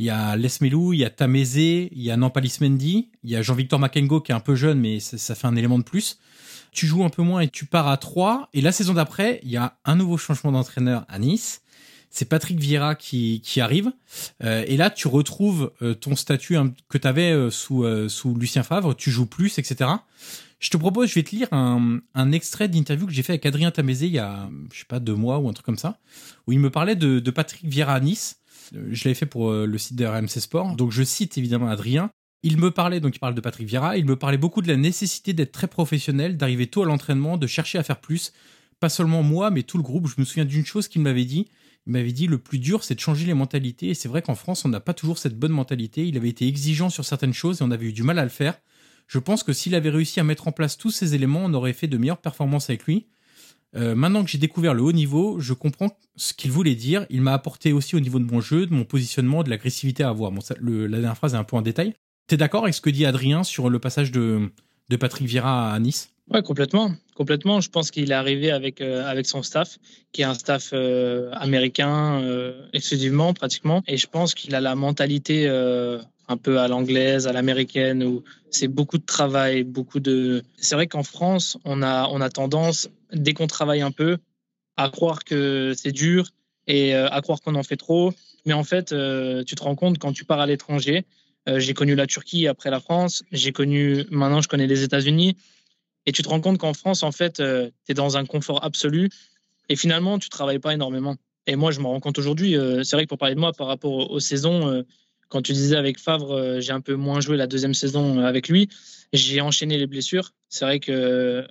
Il y a Les Melou, il y a Tamézé, il y a Nampalys Mendy, il y a Jean-Victor Makengo qui est un peu jeune, mais ça, ça fait un élément de plus. Tu joues un peu moins et tu pars à trois. Et la saison d'après, il y a un nouveau changement d'entraîneur à Nice. C'est Patrick Vieira qui, qui arrive. Euh, et là, tu retrouves euh, ton statut hein, que tu avais euh, sous, euh, sous Lucien Favre. Tu joues plus, et cetera. Je te propose, je vais te lire un, un extrait d'interview que j'ai fait avec Adrien Tamézé il y a, je sais pas, deux mois ou un truc comme ça, où il me parlait de, de Patrick Vieira à Nice. Je l'avais fait pour le site de R M C Sport. Donc, je cite évidemment Adrien. Il me parlait, donc il parle de Patrick Vieira, il me parlait beaucoup de la nécessité d'être très professionnel, d'arriver tôt à l'entraînement, de chercher à faire plus. Pas seulement moi, mais tout le groupe. Je me souviens d'une chose qu'il m'avait dit. Il m'avait dit, le plus dur, c'est de changer les mentalités. Et c'est vrai qu'en France, on n'a pas toujours cette bonne mentalité. Il avait été exigeant sur certaines choses et on avait eu du mal à le faire. Je pense que s'il avait réussi à mettre en place tous ces éléments, on aurait fait de meilleures performances avec lui. Euh, maintenant que j'ai découvert le haut niveau, je comprends ce qu'il voulait dire. Il m'a apporté aussi au niveau de mon jeu, de mon positionnement, de l'agressivité à avoir. Bon, ça, le, la dernière phrase est un peu en détail. T'es d'accord avec ce que dit Adrien sur le passage de, de Patrick Vieira à Nice ? Ouais, complètement. Complètement. Je pense qu'il est arrivé avec, euh, avec son staff, qui est un staff euh, américain euh, exclusivement, pratiquement. Et je pense qu'il a la mentalité euh, un peu à l'anglaise, à l'américaine, où c'est beaucoup de travail, beaucoup de... C'est vrai qu'en France, on a, on a tendance, dès qu'on travaille un peu, à croire que c'est dur et euh, à croire qu'on en fait trop. Mais en fait, euh, tu te rends compte quand tu pars à l'étranger. Euh, j'ai connu la Turquie après la France. J'ai connu... Maintenant, je connais les États-Unis. Et tu te rends compte qu'en France, en fait, euh, tu es dans un confort absolu et finalement, tu ne travailles pas énormément. Et moi, je me rends compte aujourd'hui, euh, c'est vrai que pour parler de moi par rapport aux, aux saisons, euh, quand tu disais avec Favre, euh, j'ai un peu moins joué la deuxième saison avec lui, j'ai enchaîné les blessures. C'est vrai que euh,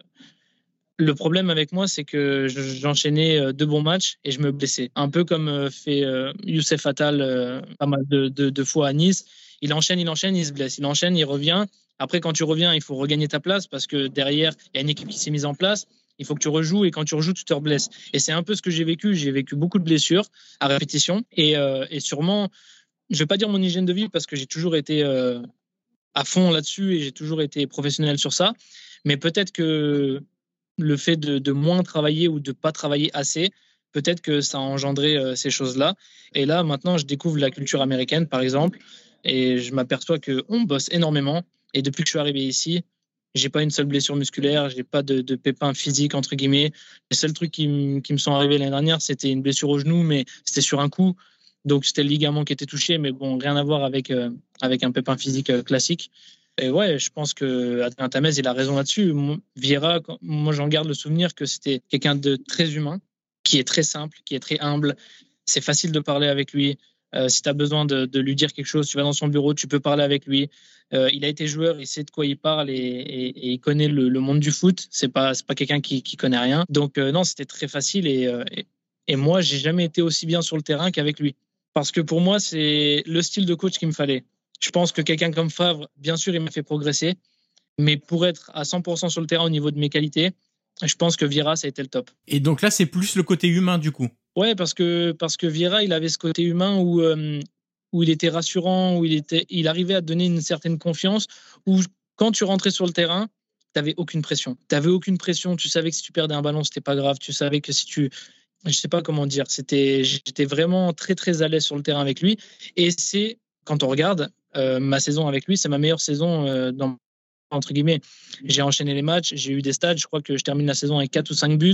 le problème avec moi, c'est que j'enchaînais deux bons matchs et je me blessais. Un peu comme euh, fait euh, Youssef Attal euh, pas mal de, de, de fois à Nice. Il enchaîne, il enchaîne, il se blesse. Il enchaîne, il revient. Après, quand tu reviens, il faut regagner ta place parce que derrière, il y a une équipe qui s'est mise en place. Il faut que tu rejoues et quand tu rejoues, tu te reblesses. Et c'est un peu ce que j'ai vécu. J'ai vécu beaucoup de blessures à répétition. Et, euh, et sûrement, je ne vais pas dire mon hygiène de vie parce que j'ai toujours été euh, à fond là-dessus et j'ai toujours été professionnel sur ça. Mais peut-être que le fait de, de moins travailler ou de ne pas travailler assez, peut-être que ça a engendré euh, ces choses-là. Et là, maintenant, je découvre la culture américaine, par exemple, et je m'aperçois qu'on bosse énormément. Et depuis que je suis arrivé ici, j'ai pas une seule blessure musculaire, j'ai pas de, de pépins physiques, entre guillemets. Les seuls trucs qui, m- qui me sont arrivés l'année dernière, c'était une blessure au genou, mais c'était sur un coup. Donc, c'était le ligament qui était touché, mais bon, rien à voir avec, euh, avec un pépin physique euh, classique. Et ouais, je pense que Adrien Tamez, il a raison là-dessus. Vieira, moi, j'en garde le souvenir que c'était quelqu'un de très humain, qui est très simple, qui est très humble. C'est facile de parler avec lui. Euh, si tu as besoin de, de lui dire quelque chose, tu vas dans son bureau, tu peux parler avec lui. Euh, il a été joueur, il sait de quoi il parle et, et, et il connaît le, le monde du foot. C'est pas, c'est pas quelqu'un qui, qui connaît rien. Donc euh, non, c'était très facile et, euh, et, et moi, j'ai jamais été aussi bien sur le terrain qu'avec lui. Parce que pour moi, c'est le style de coach qu'il me fallait. Je pense que quelqu'un comme Favre, bien sûr, il m'a fait progresser, mais pour être à cent pour cent sur le terrain au niveau de mes qualités, je pense que Vieira, ça a été le top. Et donc là, c'est plus le côté humain du coup. Ouais, parce que, parce que Vieira, il avait ce côté humain où, euh, où il était rassurant, où il, était, il arrivait à donner une certaine confiance, où quand tu rentrais sur le terrain, tu n'avais aucune pression. Tu n'avais aucune pression, tu savais que si tu perdais un ballon, c'était pas grave, tu savais que si tu... Je sais pas comment dire, c'était, j'étais vraiment très très à l'aise sur le terrain avec lui. Et c'est, quand on regarde, euh, ma saison avec lui, c'est ma meilleure saison euh, dans entre guillemets. J'ai enchaîné les matchs, j'ai eu des stats, je crois que je termine la saison avec quatre ou cinq buts.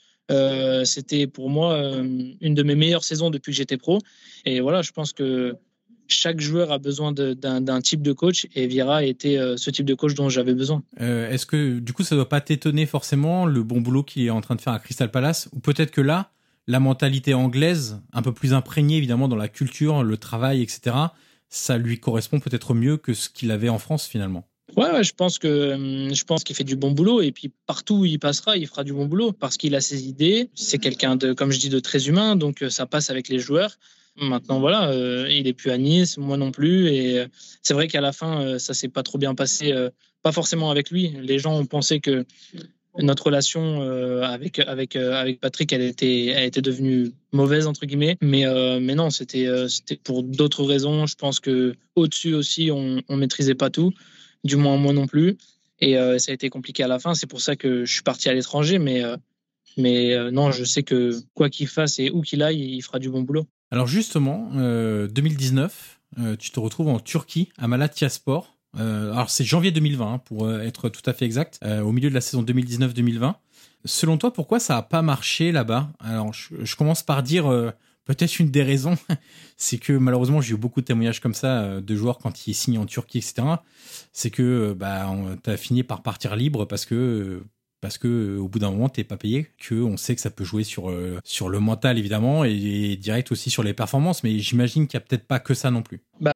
Euh, c'était pour moi euh, une de mes meilleures saisons depuis que j'étais pro. Et voilà, je pense que chaque joueur a besoin de, d'un, d'un type de coach et Vieira était euh, ce type de coach dont j'avais besoin. Euh, est-ce que du coup ça doit pas t'étonner forcément le bon boulot qu'il est en train de faire à Crystal Palace, ou peut-être que là la mentalité anglaise, un peu plus imprégnée évidemment dans la culture, le travail, et cetera, ça lui correspond peut-être mieux que ce qu'il avait en France finalement. Ouais, ouais, je pense que je pense qu'il fait du bon boulot et puis partout où il passera, il fera du bon boulot parce qu'il a ses idées. C'est quelqu'un de, comme je dis, de très humain, donc ça passe avec les joueurs. Maintenant, voilà, euh, il est plus à Nice, moi non plus, et euh, c'est vrai qu'à la fin, euh, ça s'est pas trop bien passé, euh, pas forcément avec lui. Les gens ont pensé que notre relation euh, avec avec euh, avec Patrick, elle était elle était devenue mauvaise entre guillemets, mais euh, mais non, c'était euh, c'était pour d'autres raisons. Je pense que au-dessus aussi, on on maîtrisait pas tout. Du moins moi non plus, et euh, ça a été compliqué à la fin, c'est pour ça que je suis parti à l'étranger, mais, euh, mais euh, non, je sais que quoi qu'il fasse et où qu'il aille, il fera du bon boulot. Alors justement, euh, deux mille dix-neuf, euh, tu te retrouves en Turquie, à Malatyaspor. Euh, alors c'est janvier deux mille vingt, hein, pour euh, être tout à fait exact, euh, au milieu de la saison deux mille dix-neuf deux mille vingt. Selon toi, pourquoi ça a pas marché là-bas? Alors je, je commence par dire euh, peut-être une des raisons, c'est que malheureusement j'ai eu beaucoup de témoignages comme ça euh, de joueurs quand ils signent en Turquie, et cetera. C'est que euh, bah on, t'as fini par partir libre parce que euh, parce que euh, au bout d'un moment t'es pas payé, que on sait que ça peut jouer sur euh, sur le mental évidemment et, et direct aussi sur les performances, mais j'imagine qu'il y a peut-être pas que ça non plus. Bah.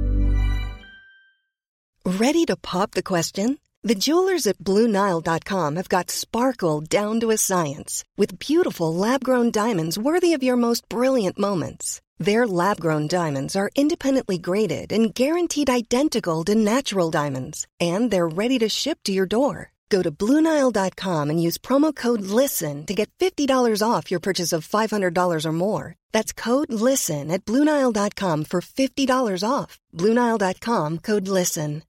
Ready to pop the question? The jewelers at Blue Nile dot com have got sparkle down to a science with beautiful lab-grown diamonds worthy of your most brilliant moments. Their lab-grown diamonds are independently graded and guaranteed identical to natural diamonds, and they're ready to ship to your door. Go to Blue Nile dot com and use promo code LISTEN to get fifty dollars off your purchase of five hundred dollars or more. That's code LISTEN at Blue Nile dot com for fifty dollars off. Blue Nile dot com, code LISTEN.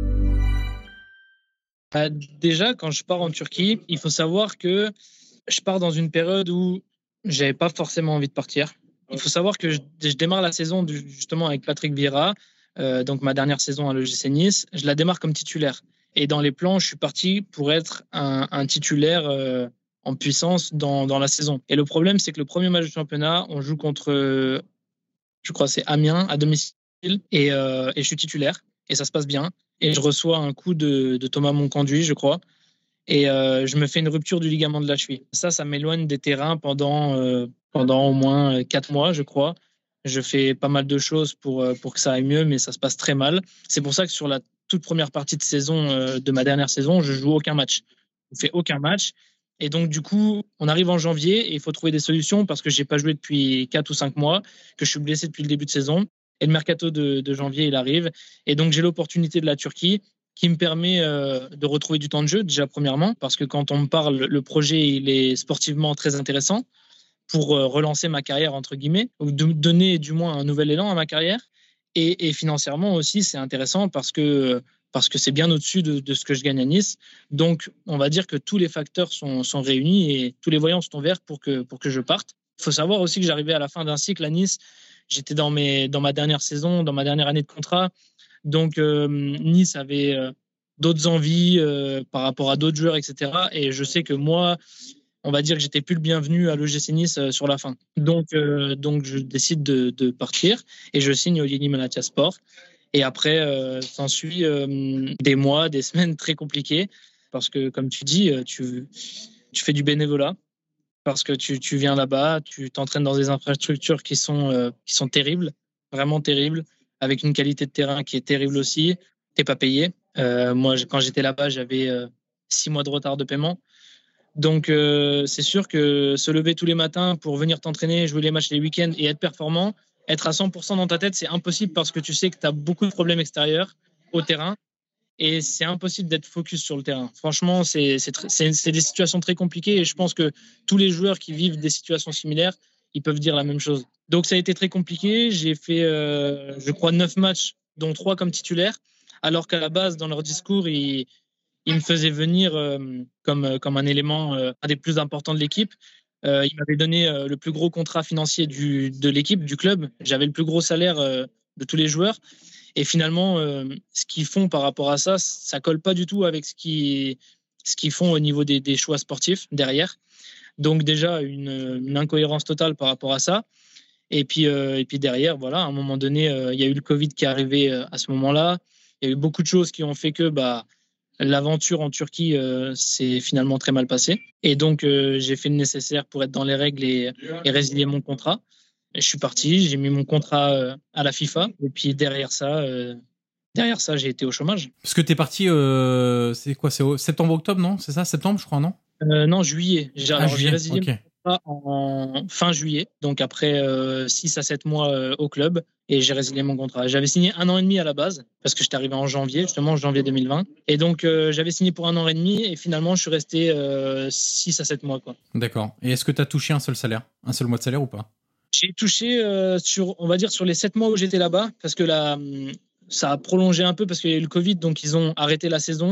Euh, déjà, quand je pars en Turquie, il faut savoir que je pars dans une période où j'avais pas forcément envie de partir. Il faut savoir que je, je démarre la saison du, justement avec Patrick Vieira, euh, donc ma dernière saison à l'O G C Nice. Je la démarre comme titulaire. Et dans les plans, je suis parti pour être un, un titulaire euh, en puissance dans, dans la saison. Et le problème, c'est que le premier match du championnat, on joue contre, euh, je crois, c'est Amiens à domicile, et, euh, et je suis titulaire. Et ça se passe bien. Et je reçois un coup de, de Thomas Monconduit, je crois. Et euh, je me fais une rupture du ligament de la cheville. Ça, ça m'éloigne des terrains pendant, euh, pendant au moins quatre mois, je crois. Je fais pas mal de choses pour, pour que ça aille mieux, mais ça se passe très mal. C'est pour ça que sur la toute première partie de saison, euh, de ma dernière saison, je joue aucun match. Je fais aucun match. Et donc, du coup, on arrive en janvier et il faut trouver des solutions parce que j'ai pas joué depuis quatre ou cinq mois, que je suis blessé depuis le début de saison. Et le mercato de, de janvier, il arrive. Et donc, j'ai l'opportunité de la Turquie qui me permet euh, de retrouver du temps de jeu, déjà premièrement, parce que quand on me parle, le projet, il est sportivement très intéressant pour euh, relancer ma carrière, entre guillemets, ou de donner du moins un nouvel élan à ma carrière. Et, et financièrement aussi, c'est intéressant parce que, parce que c'est bien au-dessus de, de ce que je gagne à Nice. Donc, on va dire que tous les facteurs sont, sont réunis et tous les voyants sont verts pour que, pour que je parte. Il faut savoir aussi que j'arrivais à la fin d'un cycle à Nice. J'étais dans, mes, dans ma dernière saison, dans ma dernière année de contrat. Donc, euh, Nice avait euh, d'autres envies euh, par rapport à d'autres joueurs, et cetera. Et je sais que moi, on va dire que j'étais plus le bienvenu à l'O G C Nice euh, sur la fin. Donc, euh, donc je décide de, de partir et je signe au Yeni Malatyaspor. Et après, euh, s'ensuit euh, des mois, des semaines très compliquées parce que, comme tu dis, tu, tu fais du bénévolat. Parce que tu, tu viens là-bas, tu t'entraînes dans des infrastructures qui sont, euh, qui sont terribles, vraiment terribles, avec une qualité de terrain qui est terrible aussi. Tu n'es pas payé. Euh, moi, quand j'étais là-bas, j'avais euh, six mois de retard de paiement. Donc, euh, c'est sûr que se lever tous les matins pour venir t'entraîner, jouer les matchs les week-ends et être performant, être à cent pour cent dans ta tête, c'est impossible parce que tu sais que tu as beaucoup de problèmes extérieurs au terrain. Et c'est impossible d'être focus sur le terrain. Franchement, c'est, c'est, c'est, c'est des situations très compliquées et je pense que tous les joueurs qui vivent des situations similaires, ils peuvent dire la même chose. Donc, ça a été très compliqué. J'ai fait, euh, je crois, neuf matchs, dont trois comme titulaire, alors qu'à la base, dans leur discours, ils, ils me faisaient venir euh, comme, comme un élément, euh, un des plus importants de l'équipe. Euh, ils m'avaient donné euh, le plus gros contrat financier du, de l'équipe, du club. J'avais le plus gros salaire euh, de tous les joueurs. Et finalement, euh, ce qu'ils font par rapport à ça, ça colle pas du tout avec ce qu'ils, ce qu'ils font au niveau des, des choix sportifs derrière. Donc déjà, une, une incohérence totale par rapport à ça. Et puis, euh, et puis derrière, voilà, à un moment donné, euh, il y a eu le Covid qui est arrivé euh, à ce moment-là. Il y a eu beaucoup de choses qui ont fait que bah, l'aventure en Turquie euh, s'est finalement très mal passée. Et donc, euh, j'ai fait le nécessaire pour être dans les règles et, et résilier mon contrat. Je suis parti, j'ai mis mon contrat euh, à la FIFA et puis derrière ça, euh, derrière ça, j'ai été au chômage. Parce que t'es parti, euh, c'est quoi, c'est septembre-octobre, non? C'est ça, septembre, je crois, non? euh, Non, juillet. J'ai, ah, alors, juillet, j'ai résilié okay. mon contrat en fin juillet, donc après euh, six à sept mois euh, au club et j'ai résilié mon contrat. J'avais signé un an et demi à la base parce que j'étais arrivé en janvier, justement en janvier deux mille vingt. Et donc euh, j'avais signé pour un an et demi et finalement je suis resté euh, six à sept mois, quoi. D'accord. Et est-ce que t'as touché un seul salaire, un seul mois de salaire ou pas? J'ai touché euh, sur, on va dire, sur les sept mois où j'étais là-bas, parce que là, ça a prolongé un peu parce qu'il y a eu le Covid, donc ils ont arrêté la saison.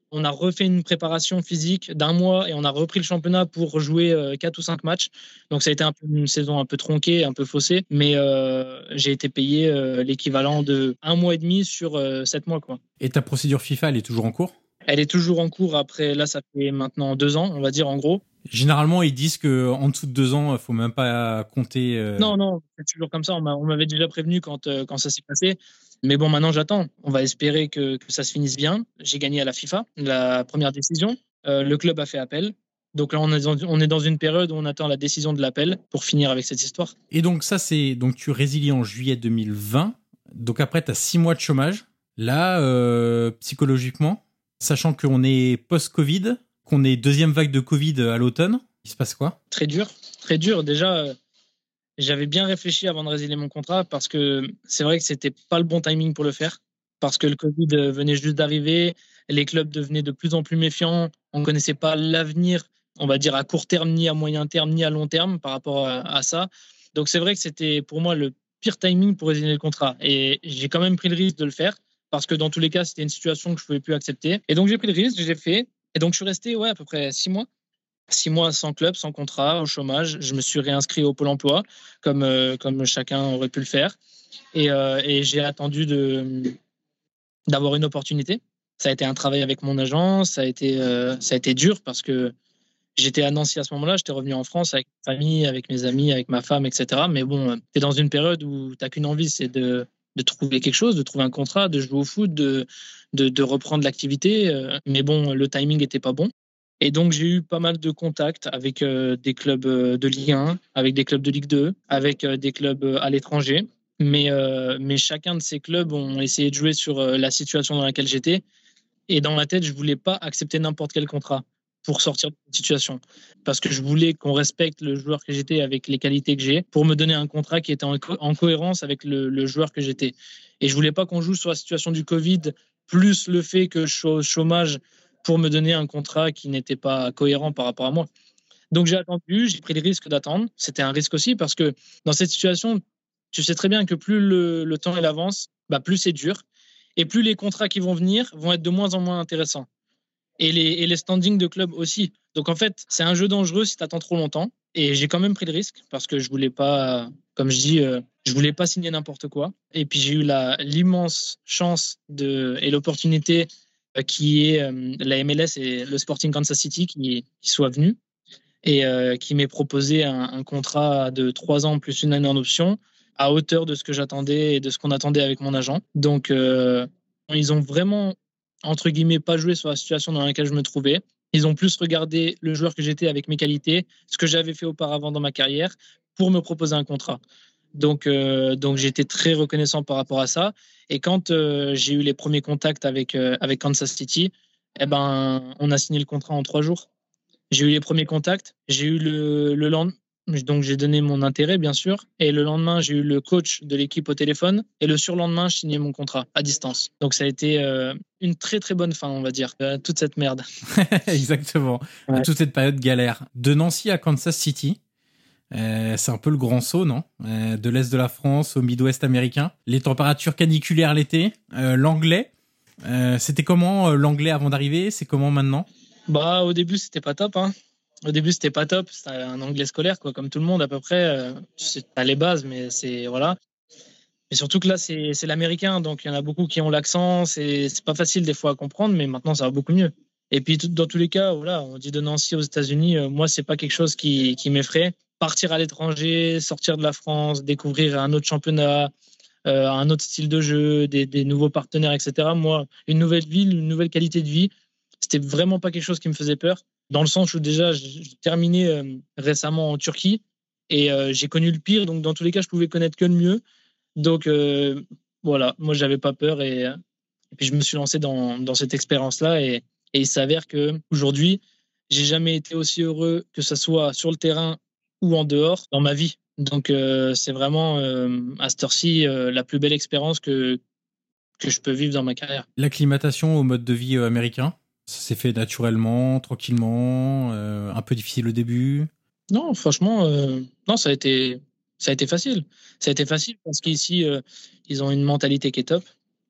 On a refait une préparation physique d'un mois et on a repris le championnat pour jouer euh, quatre ou cinq matchs. Donc ça a été un peu une saison un peu tronquée, un peu faussée, mais euh, j'ai été payé euh, l'équivalent de un mois et demi sur euh, sept mois, quoi. Et ta procédure FIFA, elle est toujours en cours ? Elle est toujours en cours. Après, là, ça fait maintenant deux ans, on va dire en gros. Généralement, ils disent que en dessous de deux ans, il faut même pas compter. Euh... Non, non, c'est toujours comme ça. On, m'a, on m'avait déjà prévenu quand euh, quand ça s'est passé. Mais bon, maintenant j'attends. On va espérer que, que ça se finisse bien. J'ai gagné à la FIFA la première décision. Euh, le club a fait appel. Donc là, on est, dans, on est dans une période où on attend la décision de l'appel pour finir avec cette histoire. Et donc ça, c'est donc tu résilies en juillet deux mille vingt. Donc après, tu as six mois de chômage. Là, euh, psychologiquement, sachant qu'on est post-Covid, qu'on est deuxième vague de Covid à l'automne, il se passe quoi ? Très dur, très dur. Déjà, euh, j'avais bien réfléchi avant de résilier mon contrat parce que c'est vrai que c'était pas le bon timing pour le faire. Parce que le Covid venait juste d'arriver, les clubs devenaient de plus en plus méfiants, on ne connaissait pas l'avenir, on va dire à court terme, ni à moyen terme, ni à long terme par rapport à, à ça. Donc c'est vrai que c'était pour moi le pire timing pour résilier le contrat. Et j'ai quand même pris le risque de le faire parce que dans tous les cas, c'était une situation que je ne pouvais plus accepter. Et donc j'ai pris le risque, j'ai fait. Et donc je suis resté ouais, à peu près six mois. Six mois sans club, sans contrat, au chômage. Je me suis réinscrit au Pôle emploi, comme, euh, comme chacun aurait pu le faire. Et, euh, et j'ai attendu de, d'avoir une opportunité. Ça a été un travail avec mon agent, ça a été, euh, ça a été dur parce que j'étais à Nancy à ce moment-là, j'étais revenu en France avec ma famille, avec mes amis, avec ma femme, et cetera. Mais bon, tu es dans une période où tu n'as qu'une envie, c'est de, de trouver quelque chose, de trouver un contrat, de jouer au foot, de, de, de reprendre l'activité. Mais bon, le timing n'était pas bon. Et donc, j'ai eu pas mal de contacts avec euh, des clubs de Ligue un, avec des clubs de Ligue deux, avec euh, des clubs à l'étranger. Mais, euh, mais chacun de ces clubs ont essayé de jouer sur euh, la situation dans laquelle j'étais. Et dans ma tête, je ne voulais pas accepter n'importe quel contrat pour sortir de cette situation. Parce que je voulais qu'on respecte le joueur que j'étais avec les qualités que j'ai pour me donner un contrat qui était en, co- en cohérence avec le, le joueur que j'étais. Et je ne voulais pas qu'on joue sur la situation du Covid, plus le fait que je sois au chômage pour me donner un contrat qui n'était pas cohérent par rapport à moi. Donc j'ai attendu, j'ai pris le risque d'attendre. C'était un risque aussi parce que dans cette situation, tu sais très bien que plus le, le temps il avance, bah plus c'est dur. Et plus les contrats qui vont venir vont être de moins en moins intéressants. Et les, et les standings de club aussi. Donc en fait, c'est un jeu dangereux si tu attends trop longtemps. Et j'ai quand même pris le risque parce que je voulais pas, comme je dis, euh, je voulais pas signer n'importe quoi. Et puis j'ai eu la, l'immense chance de, et l'opportunité euh, qui est euh, la M L S et le Sporting Kansas City qui, qui soit venu et euh, qui m'ait proposé un, un contrat de trois ans plus une année en option à hauteur de ce que j'attendais et de ce qu'on attendait avec mon agent. Donc, euh, ils ont vraiment, entre guillemets, pas joué sur la situation dans laquelle je me trouvais. Ils ont plus regardé le joueur que j'étais avec mes qualités, ce que j'avais fait auparavant dans ma carrière, pour me proposer un contrat. Donc, euh, donc j'étais très reconnaissant par rapport à ça. Et quand euh, j'ai eu les premiers contacts avec, euh, avec Kansas City, eh ben, on a signé le contrat en trois jours. J'ai eu les premiers contacts, j'ai eu le, le lendemain. Donc, j'ai donné mon intérêt, bien sûr. Et le lendemain, j'ai eu le coach de l'équipe au téléphone. Et le surlendemain, je signais mon contrat à distance. Donc, ça a été euh, une très, très bonne fin, on va dire, euh, toute cette merde. Exactement. Ouais. Toute cette période galère. De Nancy à Kansas City, euh, c'est un peu le grand saut, non ? euh, De l'Est de la France au Midwest américain. Les températures caniculaires l'été. Euh, l'anglais. Euh, c'était comment euh, l'anglais avant d'arriver ? C'est comment maintenant ? Bah, au début, c'était pas top, hein. Au début, c'était pas top. C'était un anglais scolaire, quoi, comme tout le monde à peu près. Euh, tu sais, t'as les bases, mais c'est voilà. Mais surtout que là, c'est, c'est l'américain, donc il y en a beaucoup qui ont l'accent. C'est, c'est pas facile des fois à comprendre, mais maintenant, ça va beaucoup mieux. Et puis, tout, dans tous les cas, voilà, on dit de Nancy aux États-Unis. Euh, moi, c'est pas quelque chose qui, qui m'effraie. Partir à l'étranger, sortir de la France, découvrir un autre championnat, euh, un autre style de jeu, des, des nouveaux partenaires, et cetera. Moi, une nouvelle ville, une nouvelle qualité de vie, c'était vraiment pas quelque chose qui me faisait peur. Dans le sens où déjà, j'ai terminé euh, récemment en Turquie et euh, j'ai connu le pire. Donc, dans tous les cas, je pouvais connaître que le mieux. Donc, euh, voilà, moi, j'avais pas peur et, et puis je me suis lancé dans, dans cette expérience-là. Et, et il s'avère qu'aujourd'hui, j'ai jamais été aussi heureux, que ce soit sur le terrain ou en dehors, dans ma vie. Donc, euh, c'est vraiment, euh, à cette heure-ci, euh, la plus belle expérience que, que je peux vivre dans ma carrière. L'acclimatation au mode de vie euh, américain ? Ça s'est fait naturellement, tranquillement, euh, un peu difficile au début. Non, franchement, euh, non, ça a été, ça a été facile. Ça a été facile parce qu'ici, euh, ils ont une mentalité qui est top.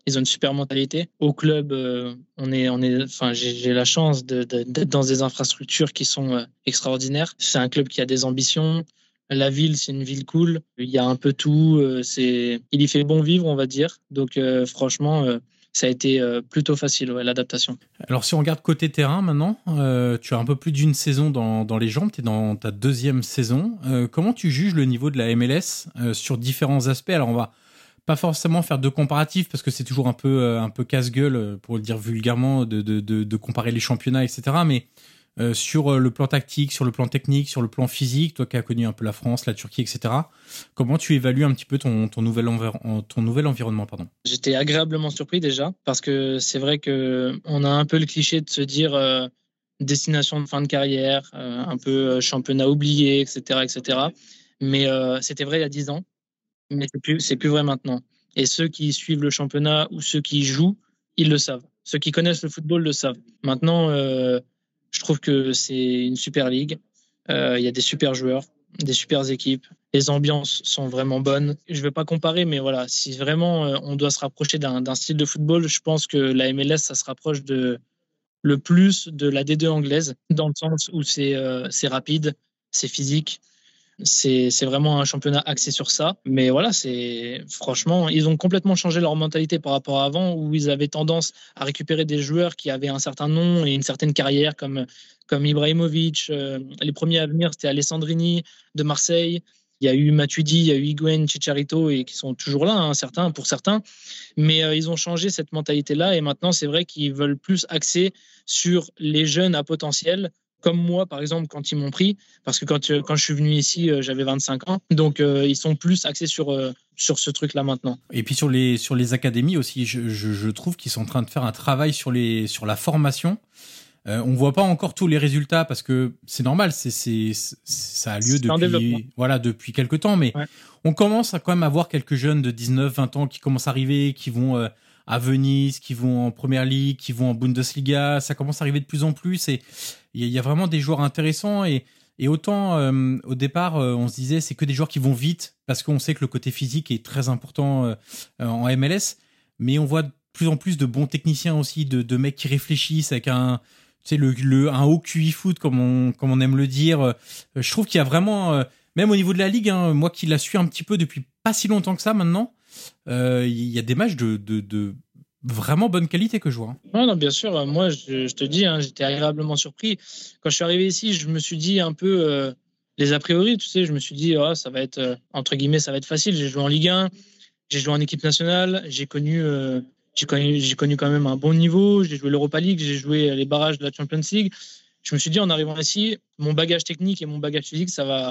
Ils ont une super mentalité. Au club, euh, on est, on est, enfin, j'ai, j'ai la chance de, de, d'être dans des infrastructures qui sont euh, extraordinaires. C'est un club qui a des ambitions. La ville, c'est une ville cool. Il y a un peu tout. Euh, c'est, il y fait bon vivre, on va dire. Donc, euh, franchement, euh, ça a été euh, plutôt facile, ouais, l'adaptation. Alors, si on regarde côté terrain maintenant, euh, tu as un peu plus d'une saison dans, dans les jambes. Tu es dans ta deuxième saison. Euh, comment tu juges le niveau de la M L S euh, sur différents aspects? Alors, on va pas forcément faire de comparatifs parce que c'est toujours un peu, euh, un peu casse-gueule, pour le dire vulgairement, de, de, de, de comparer les championnats, et cetera. Mais Euh, sur le plan tactique, sur le plan technique, sur le plan physique, toi qui as connu un peu la France, la Turquie, et cetera. Comment tu évalues un petit peu ton, ton, nouvel, enver- ton nouvel environnement, pardon? J'étais agréablement surpris déjà, parce que c'est vrai qu'on a un peu le cliché de se dire euh, destination de fin de carrière, euh, un peu championnat oublié, et cetera, et cetera. Mais euh, c'était vrai il y a dix ans, mais c'est plus, c'est plus vrai maintenant. Et ceux qui suivent le championnat ou ceux qui y jouent, ils le savent. Ceux qui connaissent le football le savent. Maintenant, euh, je trouve que c'est une super ligue. Euh, il y a des super joueurs, des super équipes. Les ambiances sont vraiment bonnes. Je ne vais pas comparer, mais voilà, si vraiment euh, on doit se rapprocher d'un, d'un style de football, je pense que la M L S, ça se rapproche de, le plus de la D deux anglaise, dans le sens où c'est, euh, c'est rapide, c'est physique. C'est, c'est vraiment un championnat axé sur ça. Mais voilà, c'est franchement, ils ont complètement changé leur mentalité par rapport à avant, où ils avaient tendance à récupérer des joueurs qui avaient un certain nom et une certaine carrière, comme, comme Ibrahimovic. Euh, les premiers à venir, c'était Alessandrini de Marseille. Il y a eu Matuidi, il y a eu Higuaín, Chicharito, et qui sont toujours là, hein, certains, pour certains. Mais euh, ils ont changé cette mentalité-là. Et maintenant, c'est vrai qu'ils veulent plus axer sur les jeunes à potentiel, comme moi, par exemple, quand ils m'ont pris, parce que quand, quand je suis venu ici, j'avais vingt-cinq ans. Donc, euh, ils sont plus axés sur, euh, sur ce truc-là maintenant. Et puis sur les, sur les académies aussi, je, je, je trouve qu'ils sont en train de faire un travail sur, les, sur la formation. Euh, on ne voit pas encore tous les résultats parce que c'est normal, c'est, c'est, c'est, ça a lieu depuis, voilà, depuis quelques temps. Mais ouais. On commence à quand même avoir quelques jeunes de dix-neuf, vingt ans qui commencent à arriver, qui vont euh, à Venise, qui vont en Première Ligue, qui vont en Bundesliga. Ça commence à arriver de plus en plus et il y, y a vraiment des joueurs intéressants. Et, et autant euh, au départ, euh, on se disait c'est que des joueurs qui vont vite parce qu'on sait que le côté physique est très important euh, en M L S. Mais on voit de plus en plus de bons techniciens aussi, de, de mecs qui réfléchissent avec un... Tu sais, le, le, un haut Q I foot, comme on, comme on aime le dire. Euh, je trouve qu'il y a vraiment, euh, même au niveau de la Ligue, hein, moi qui la suis un petit peu depuis pas si longtemps que ça maintenant, euh, il y a des matchs de, de, de vraiment bonne qualité que je vois. Hein. Ouais, non, bien sûr, moi je, je te dis, hein, j'étais agréablement surpris. Quand je suis arrivé ici, je me suis dit un peu euh, les a priori, tu sais, je me suis dit, oh, ça va être, euh, entre guillemets, ça va être facile. J'ai joué en Ligue un, j'ai joué en équipe nationale, j'ai connu... Euh, J'ai connu, j'ai connu quand même un bon niveau. J'ai joué l'Europa League, j'ai joué les barrages de la Champions League. Je me suis dit, en arrivant ici, mon bagage technique et mon bagage physique, ça va,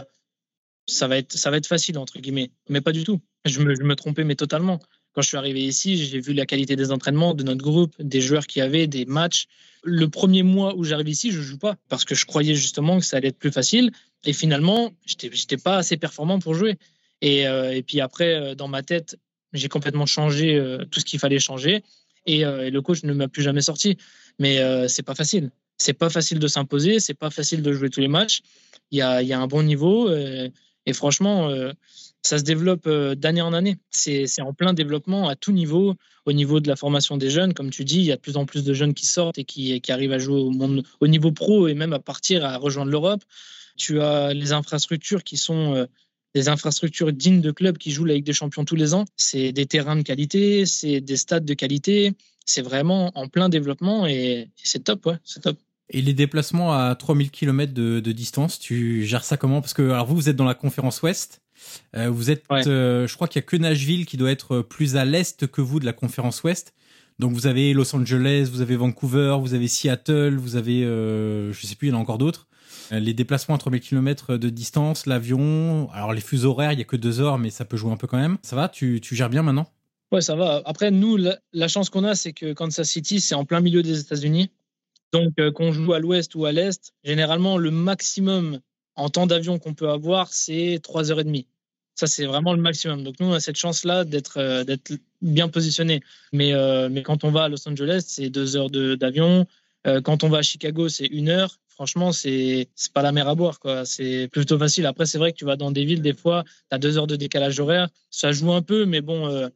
ça va être, ça va être facile, entre guillemets. Mais pas du tout. Je me, je me trompais, mais totalement. Quand je suis arrivé ici, j'ai vu la qualité des entraînements de notre groupe, des joueurs qui avaient, des matchs. Le premier mois où j'arrive ici, je joue pas parce que je croyais justement que ça allait être plus facile. Et finalement, j'étais, j'étais pas assez performant pour jouer. Et, euh, et puis après, dans ma tête, j'ai complètement changé euh, tout ce qu'il fallait changer et, euh, et le coach ne m'a plus jamais sorti. Mais euh, c'est pas facile. C'est pas facile de s'imposer, c'est pas facile de jouer tous les matchs. Il y a, il y a un bon niveau euh, et franchement, euh, ça se développe euh, d'année en année. C'est, c'est en plein développement à tout niveau. Au niveau de la formation des jeunes, comme tu dis, il y a de plus en plus de jeunes qui sortent et qui, qui arrivent à jouer au, monde, au niveau pro et même à partir, à rejoindre l'Europe. Tu as les infrastructures qui sont... Euh, des infrastructures dignes de clubs qui jouent la Ligue des Champions tous les ans. C'est des terrains de qualité, c'est des stades de qualité. C'est vraiment en plein développement et, et c'est top, ouais, c'est top. Et les déplacements à trois mille kilomètres de, de distance, tu gères ça comment? Parce que alors vous, vous êtes dans la conférence Ouest. Euh, vous êtes, ouais. euh, je crois qu'il y a que Nashville qui doit être plus à l'est que vous de la conférence Ouest. Donc vous avez Los Angeles, vous avez Vancouver, vous avez Seattle, vous avez, euh, je sais plus, il y en a encore d'autres. Les déplacements à trois mille kilomètres de distance, l'avion, alors les fuseaux horaires, il n'y a que deux heures, mais ça peut jouer un peu quand même. Ça va, tu, tu gères bien maintenant? Ouais, ça va. Après, nous, la, la chance qu'on a, c'est que Kansas City, c'est en plein milieu des États-Unis. Donc, euh, qu'on joue à l'ouest ou à l'est, généralement, le maximum en temps d'avion qu'on peut avoir, c'est trois heures trente. Ça, c'est vraiment le maximum. Donc, nous, on a cette chance-là d'être, euh, d'être bien positionné. Mais, euh, mais quand on va à Los Angeles, c'est deux heures de, d'avion. Euh, quand on va à Chicago, c'est une heure. Franchement, c'est, c'est pas la mer à boire, quoi. C'est plutôt facile. Après, c'est vrai que tu vas dans des villes, des fois, tu as deux heures de décalage horaire. Ça joue un peu, mais bon, euh,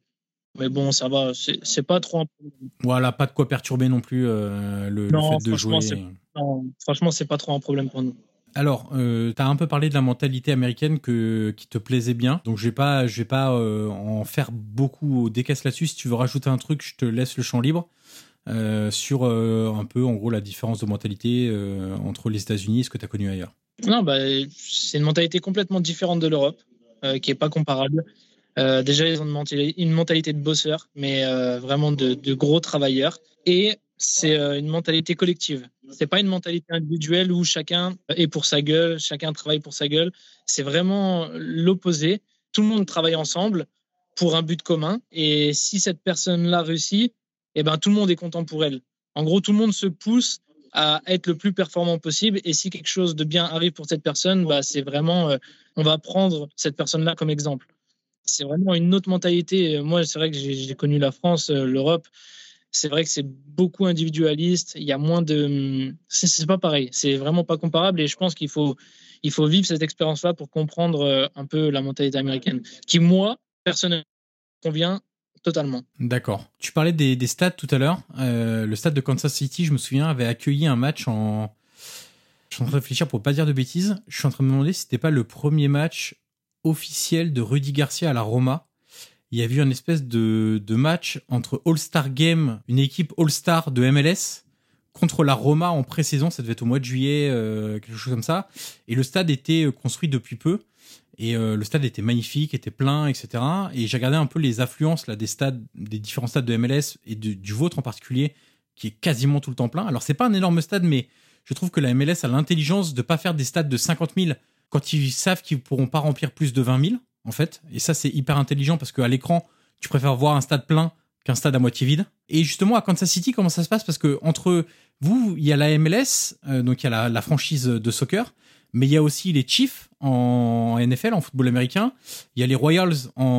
Mais bon, ça va, c'est, c'est pas trop un problème. Voilà, pas de quoi perturber non plus euh, le, le Non, fait de franchement, jouer. c'est, non, franchement, c'est pas trop un problème pour nous. Alors, euh, tu as un peu parlé de la mentalité américaine que, qui te plaisait bien, donc je vais pas, je vais pas euh, en faire beaucoup des caisses là-dessus. Si tu veux rajouter un truc, je te laisse le champ libre euh, sur euh, un peu, en gros, la différence de mentalité euh, entre les États-Unis et ce que tu as connu ailleurs. Non, bah, c'est une mentalité complètement différente de l'Europe, euh, qui est pas comparable. Euh, déjà, ils ont une mentalité, une mentalité de bosseurs, mais euh, vraiment de, de gros travailleurs. Et c'est euh, une mentalité collective. C'est pas une mentalité individuelle où chacun est pour sa gueule, chacun travaille pour sa gueule. C'est vraiment l'opposé. Tout le monde travaille ensemble pour un but commun. Et si cette personne-là réussit, eh ben, tout le monde est content pour elle. En gros, tout le monde se pousse à être le plus performant possible. Et si quelque chose de bien arrive pour cette personne, bah, c'est vraiment, euh, on va prendre cette personne-là comme exemple. C'est vraiment une autre mentalité. Moi, c'est vrai que j'ai, j'ai connu la France, euh, l'Europe. C'est vrai que c'est beaucoup individualiste. Il y a moins de. C'est, c'est pas pareil. C'est vraiment pas comparable. Et je pense qu'il faut, il faut vivre cette expérience-là pour comprendre euh, un peu la mentalité américaine, qui, moi, personnellement, convient totalement. D'accord. Tu parlais des, des stades tout à l'heure. Euh, le stade de Kansas City, je me souviens, avait accueilli un match en. Je suis en train de réfléchir pour pas dire de bêtises. Je suis en train de me demander si c'était pas le premier match officiel de Rudy Garcia à la Roma. Il y a eu une espèce de, de match entre All-Star Game, une équipe All-Star de M L S, contre la Roma en pré-saison. Ça devait être au mois de juillet, euh, quelque chose comme ça. Et le stade était construit depuis peu. Et euh, le stade était magnifique, était plein, et cetera. Et j'ai regardé un peu les affluences là, des stades, des différents stades de M L S et de, du vôtre en particulier, qui est quasiment tout le temps plein. Alors, c'est pas un énorme stade, mais je trouve que la M L S a l'intelligence de pas faire des stades de cinquante mille quand ils savent qu'ils pourront pas remplir plus de vingt mille, en fait. Et ça, c'est hyper intelligent parce qu'à l'écran, tu préfères voir un stade plein qu'un stade à moitié vide. Et justement, à Kansas City, comment ça se passe? Parce que entre vous, il y a la M L S, euh, donc il y a la, la franchise de soccer, mais il y a aussi les Chiefs en N F L, en football américain. Il y a les Royals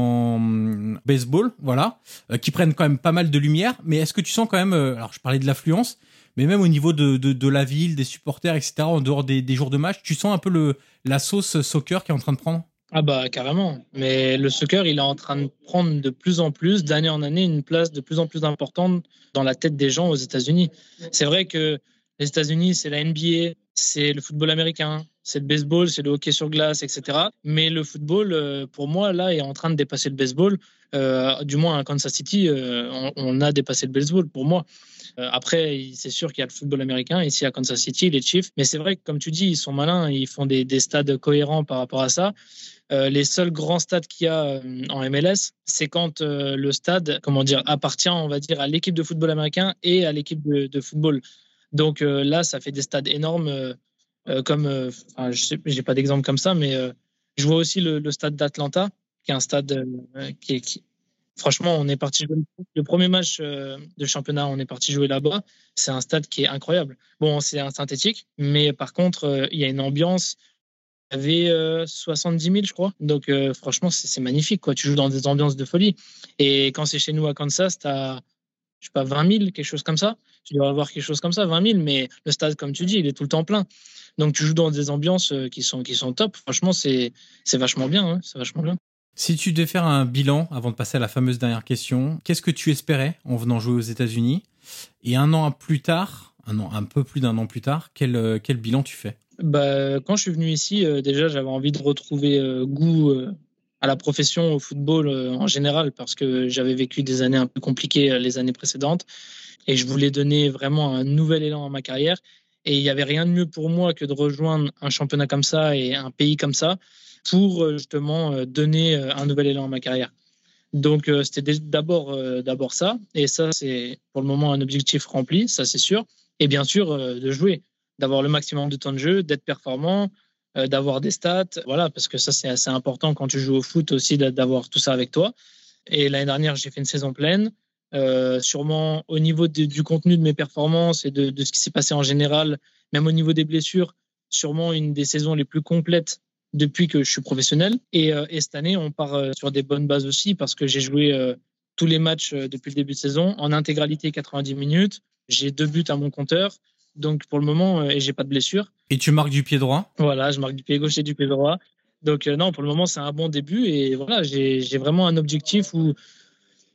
en baseball, voilà, euh, qui prennent quand même pas mal de lumière. Mais est-ce que tu sens quand même, euh, alors je parlais de l'affluence, mais même au niveau de, de, de la ville, des supporters, et cetera, en dehors des, des jours de match, tu sens un peu le, la sauce soccer qui est en train de prendre? Ah bah carrément. Mais le soccer, il est en train de prendre de plus en plus, d'année en année, une place de plus en plus importante dans la tête des gens aux États-Unis. C'est vrai que les États-Unis, c'est la N B A, c'est le football américain, c'est le baseball, c'est le hockey sur glace, et cetera. Mais le football, pour moi, là, est en train de dépasser le baseball. Euh, du moins, à Kansas City, euh, on, on a dépassé le baseball pour moi. Euh, après, c'est sûr qu'il y a le football américain ici à Kansas City, les Chiefs. Mais c'est vrai que, comme tu dis, ils sont malins, ils font des, des stades cohérents par rapport à ça. Euh, les seuls grands stades qu'il y a euh, en M L S, c'est quand euh, le stade, comment dire, appartient, on va dire, à l'équipe de football américain et à l'équipe de, de football. Donc euh, là, ça fait des stades énormes, euh, euh, comme, euh, enfin, je sais, j'ai pas d'exemple comme ça, mais euh, je vois aussi le, le stade d'Atlanta, qui est un stade euh, qui est, qui... franchement, on est parti jouer le premier match euh, de championnat, on est parti jouer là-bas. C'est un stade qui est incroyable. Bon, c'est un synthétique, mais par contre, euh, il y a une ambiance. Il y avait euh, soixante-dix mille, je crois. Donc, euh, franchement, c'est, c'est magnifique, quoi. Tu joues dans des ambiances de folie. Et quand c'est chez nous à Kansas, tu as, je sais pas, vingt mille, quelque chose comme ça. Tu dois avoir quelque chose comme ça, vingt mille. Mais le stade, comme tu dis, il est tout le temps plein. Donc, tu joues dans des ambiances qui sont, qui sont top. Franchement, c'est, c'est vachement bien. Hein, c'est vachement bien. Si tu devais faire un bilan avant de passer à la fameuse dernière question, qu'est-ce que tu espérais en venant jouer aux États-Unis? Et un an plus tard, un an, un peu plus d'un an plus tard, quel, quel bilan tu fais? Bah, quand je suis venu ici, euh, déjà, j'avais envie de retrouver euh, goût euh, à la profession, au football euh, en général, parce que j'avais vécu des années un peu compliquées euh, les années précédentes. Et je voulais donner vraiment un nouvel élan à ma carrière. Et il n'y avait rien de mieux pour moi que de rejoindre un championnat comme ça et un pays comme ça pour euh, justement euh, donner euh, un nouvel élan à ma carrière. Donc, euh, c'était d'abord, euh, d'abord ça. Et ça, c'est pour le moment un objectif rempli, ça c'est sûr. Et bien sûr, euh, de jouer, d'avoir le maximum de temps de jeu, d'être performant, euh, d'avoir des stats. Voilà, parce que ça, c'est assez important quand tu joues au foot aussi, d'avoir tout ça avec toi. Et l'année dernière, j'ai fait une saison pleine. Euh, sûrement au niveau de, du contenu de mes performances et de, de ce qui s'est passé en général, même au niveau des blessures, sûrement une des saisons les plus complètes depuis que je suis professionnel. Et, euh, et cette année, on part euh, sur des bonnes bases aussi parce que j'ai joué euh, tous les matchs euh, depuis le début de saison en intégralité quatre-vingt-dix minutes. J'ai deux buts à mon compteur. Donc pour le moment, euh, et j'ai pas de blessure. Et tu marques du pied droit? Voilà, je marque du pied gauche et du pied droit. Donc euh, non, pour le moment, c'est un bon début. Et voilà, j'ai, j'ai vraiment un objectif où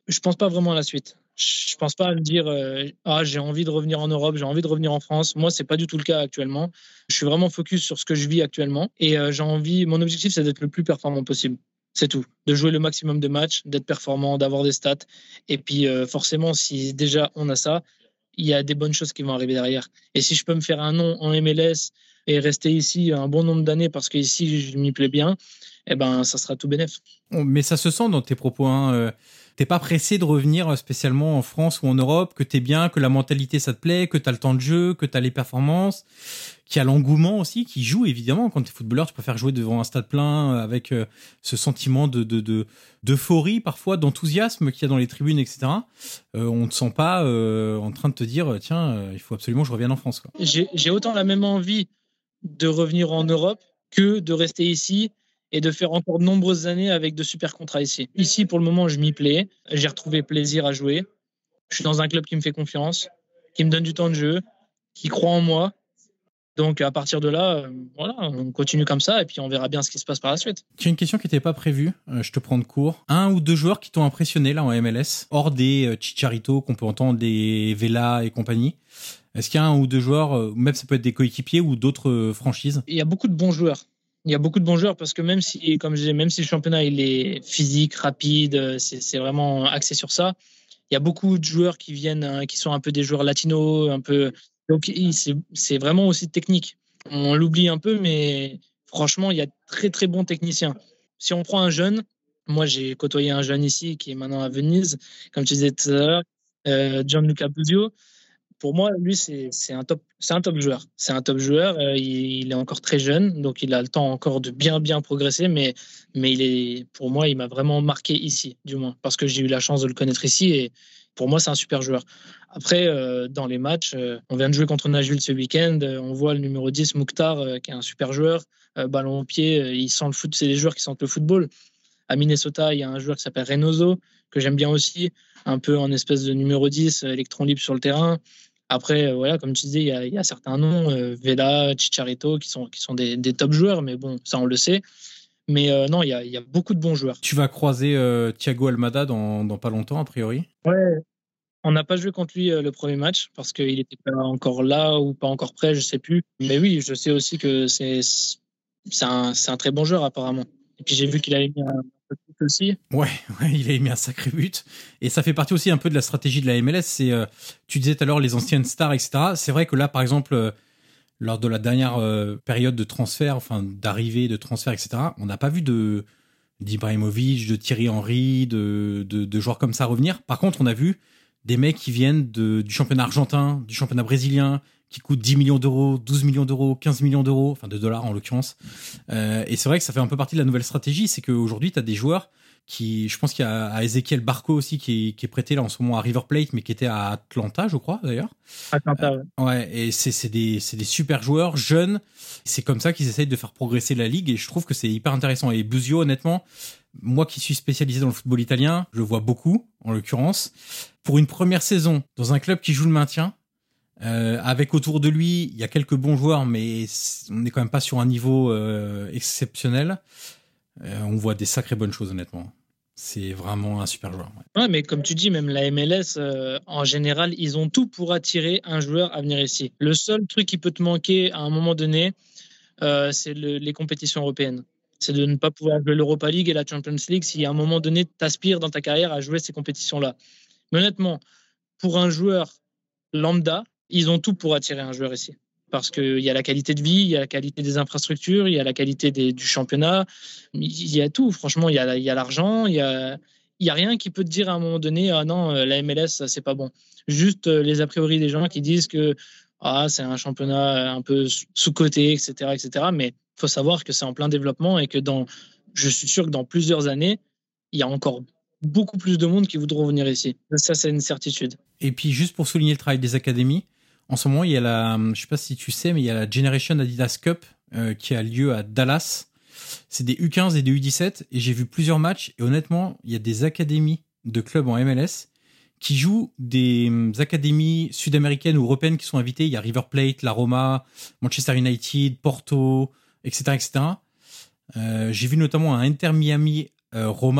Je pense pas vraiment à la suite. Je pense pas à me dire euh, ah j'ai envie de revenir en Europe, j'ai envie de revenir en France. Moi c'est pas du tout le cas actuellement. Je suis vraiment focus sur ce que je vis actuellement et euh, j'ai envie. Mon objectif c'est d'être le plus performant possible. C'est tout. De jouer le maximum de matchs, d'être performant, d'avoir des stats. Et puis euh, forcément si déjà on a ça, il y a des bonnes choses qui vont arriver derrière. Et si je peux me faire un nom en M L S et rester ici un bon nombre d'années parce qu'ici je m'y plais bien, eh ben ça sera tout bénef. Mais ça se sent dans tes propos, hein. Euh, t'es pas pressé de revenir spécialement en France ou en Europe, que t'es bien, que la mentalité ça te plaît, que t'as le temps de jeu, que t'as les performances, qu'il y a l'engouement aussi, qui joue évidemment. Quand t'es footballeur, tu préfères jouer devant un stade plein avec euh, ce sentiment de, de, de, d'euphorie parfois, d'enthousiasme qu'il y a dans les tribunes, et cetera. Euh, on te sent pas euh, en train de te dire tiens, euh, il faut absolument que je revienne en France, quoi. J'ai, j'ai autant la même envie de revenir en Europe que de rester ici et de faire encore de nombreuses années avec de super contrats ici. Ici, pour le moment, je m'y plais. J'ai retrouvé plaisir à jouer. Je suis dans un club qui me fait confiance, qui me donne du temps de jeu, qui croit en moi. Donc, à partir de là, euh, voilà, on continue comme ça et puis on verra bien ce qui se passe par la suite. Tu as une question qui n'était pas prévue, euh, je te prends de court. Un ou deux joueurs qui t'ont impressionné là en M L S, hors des euh, Chicharito qu'on peut entendre, des Vela et compagnie. Est-ce qu'il y a un ou deux joueurs, euh, même ça peut être des coéquipiers ou d'autres euh, franchises? Il y a beaucoup de bons joueurs. Il y a beaucoup de bons joueurs parce que même si, comme je disais, même si le championnat il est physique, rapide, c'est, c'est vraiment axé sur ça. Il y a beaucoup de joueurs qui viennent, qui sont un peu des joueurs latinos, un peu. Donc c'est, c'est vraiment aussi technique. On l'oublie un peu, mais franchement, il y a très très bons techniciens. Si on prend un jeune, moi j'ai côtoyé un jeune ici qui est maintenant à Venise, comme tu disais tout à l'heure, euh, Gianluca Buzio. Pour moi, lui, c'est, c'est, un top, c'est un top joueur. C'est un top joueur. Euh, il, il est encore très jeune, donc il a le temps encore de bien, bien progresser. Mais, mais il est, pour moi, il m'a vraiment marqué ici, du moins, parce que j'ai eu la chance de le connaître ici. Et pour moi, c'est un super joueur. Après, euh, dans les matchs, euh, on vient de jouer contre Nashville ce week-end. Euh, on voit le numéro dix, Mukhtar, euh, qui est un super joueur. Euh, ballon au pied, euh, il sent le foot. C'est des joueurs qui sentent le football. À Minnesota, il y a un joueur qui s'appelle Reynoso, que j'aime bien aussi, un peu en espèce de numéro dix, électron libre sur le terrain. Après, euh, voilà, comme tu disais, il y a, il y a certains noms, euh, Vela, Chicharito, qui sont, qui sont des, des top joueurs, mais bon, ça, on le sait. Mais euh, non, il y, a, il y a beaucoup de bons joueurs. Tu vas croiser euh, Thiago Almada dans, dans pas longtemps, a priori? Ouais, on n'a pas joué contre lui euh, le premier match, parce qu'il n'était pas encore là ou pas encore prêt, je sais plus. Mais oui, je sais aussi que c'est, c'est, un, c'est un très bon joueur, apparemment. Et puis, j'ai vu qu'il avait mis un but aussi. Ouais, ouais, il a mis un sacré but. Et ça fait partie aussi un peu de la stratégie de la M L S. C'est, euh, tu disais tout à l'heure les anciennes stars, et cetera. C'est vrai que là, par exemple, euh, lors de la dernière euh, période de transfert, enfin d'arrivée, de transfert, et cetera, on n'a pas vu de d'Ibrahimovic, de Thierry Henry, de, de, de joueurs comme ça revenir. Par contre, on a vu des mecs qui viennent de, du championnat argentin, du championnat brésilien, qui coûtent dix millions d'euros, douze millions d'euros, quinze millions d'euros, enfin de dollars en l'occurrence. Euh, et c'est vrai que ça fait un peu partie de la nouvelle stratégie, c'est qu'aujourd'hui, tu as des joueurs qui, je pense qu'il y a à Ezequiel Barco aussi qui est, qui est prêté là en ce moment à River Plate, mais qui était à Atlanta, je crois d'ailleurs. Atlanta, ouais. Euh, ouais, et c'est, c'est, des, c'est des super joueurs, jeunes. C'est comme ça qu'ils essayent de faire progresser la ligue et je trouve que c'est hyper intéressant. Et Buzio, honnêtement, moi qui suis spécialisé dans le football italien, je le vois beaucoup, en l'occurrence. Pour une première saison, dans un club qui joue le maintien, Euh, avec autour de lui, il y a quelques bons joueurs, mais on n'est quand même pas sur un niveau euh, exceptionnel. Euh, on voit des sacrées bonnes choses, honnêtement. C'est vraiment un super joueur. Ouais, ouais mais comme tu dis, même la M L S, euh, en général, ils ont tout pour attirer un joueur à venir ici. Le seul truc qui peut te manquer à un moment donné, euh, c'est le, les compétitions européennes. C'est de ne pas pouvoir jouer l'Europa League et la Champions League si à un moment donné, tu aspires dans ta carrière à jouer ces compétitions-là. Mais honnêtement, pour un joueur lambda, ils ont tout pour attirer un joueur ici. Parce qu'il y a la qualité de vie, il y a la qualité des infrastructures, il y a la qualité des, du championnat, il y a tout. Franchement, il y a, il y a l'argent, il y a, il y a rien qui peut te dire à un moment donné, ah non, la M L S, c'est pas bon. Juste les a priori des gens qui disent que ah, c'est un championnat un peu sous-coté, et cetera, et cetera. Mais il faut savoir que c'est en plein développement et que dans, je suis sûr que dans plusieurs années, il y a encore beaucoup plus de monde qui voudront venir ici. Ça, c'est une certitude. Et puis, juste pour souligner le travail des académies, en ce moment, il y a la, je sais pas si tu sais, mais il y a la Generation Adidas Cup euh, qui a lieu à Dallas. C'est des U quinze et des U dix-sept et j'ai vu plusieurs matchs et honnêtement, il y a des académies de clubs en M L S qui jouent des académies sud-américaines ou européennes qui sont invitées. Il y a River Plate, la Roma, Manchester United, Porto, et cetera, et cetera. Euh, j'ai vu notamment un Inter Miami euh, Roma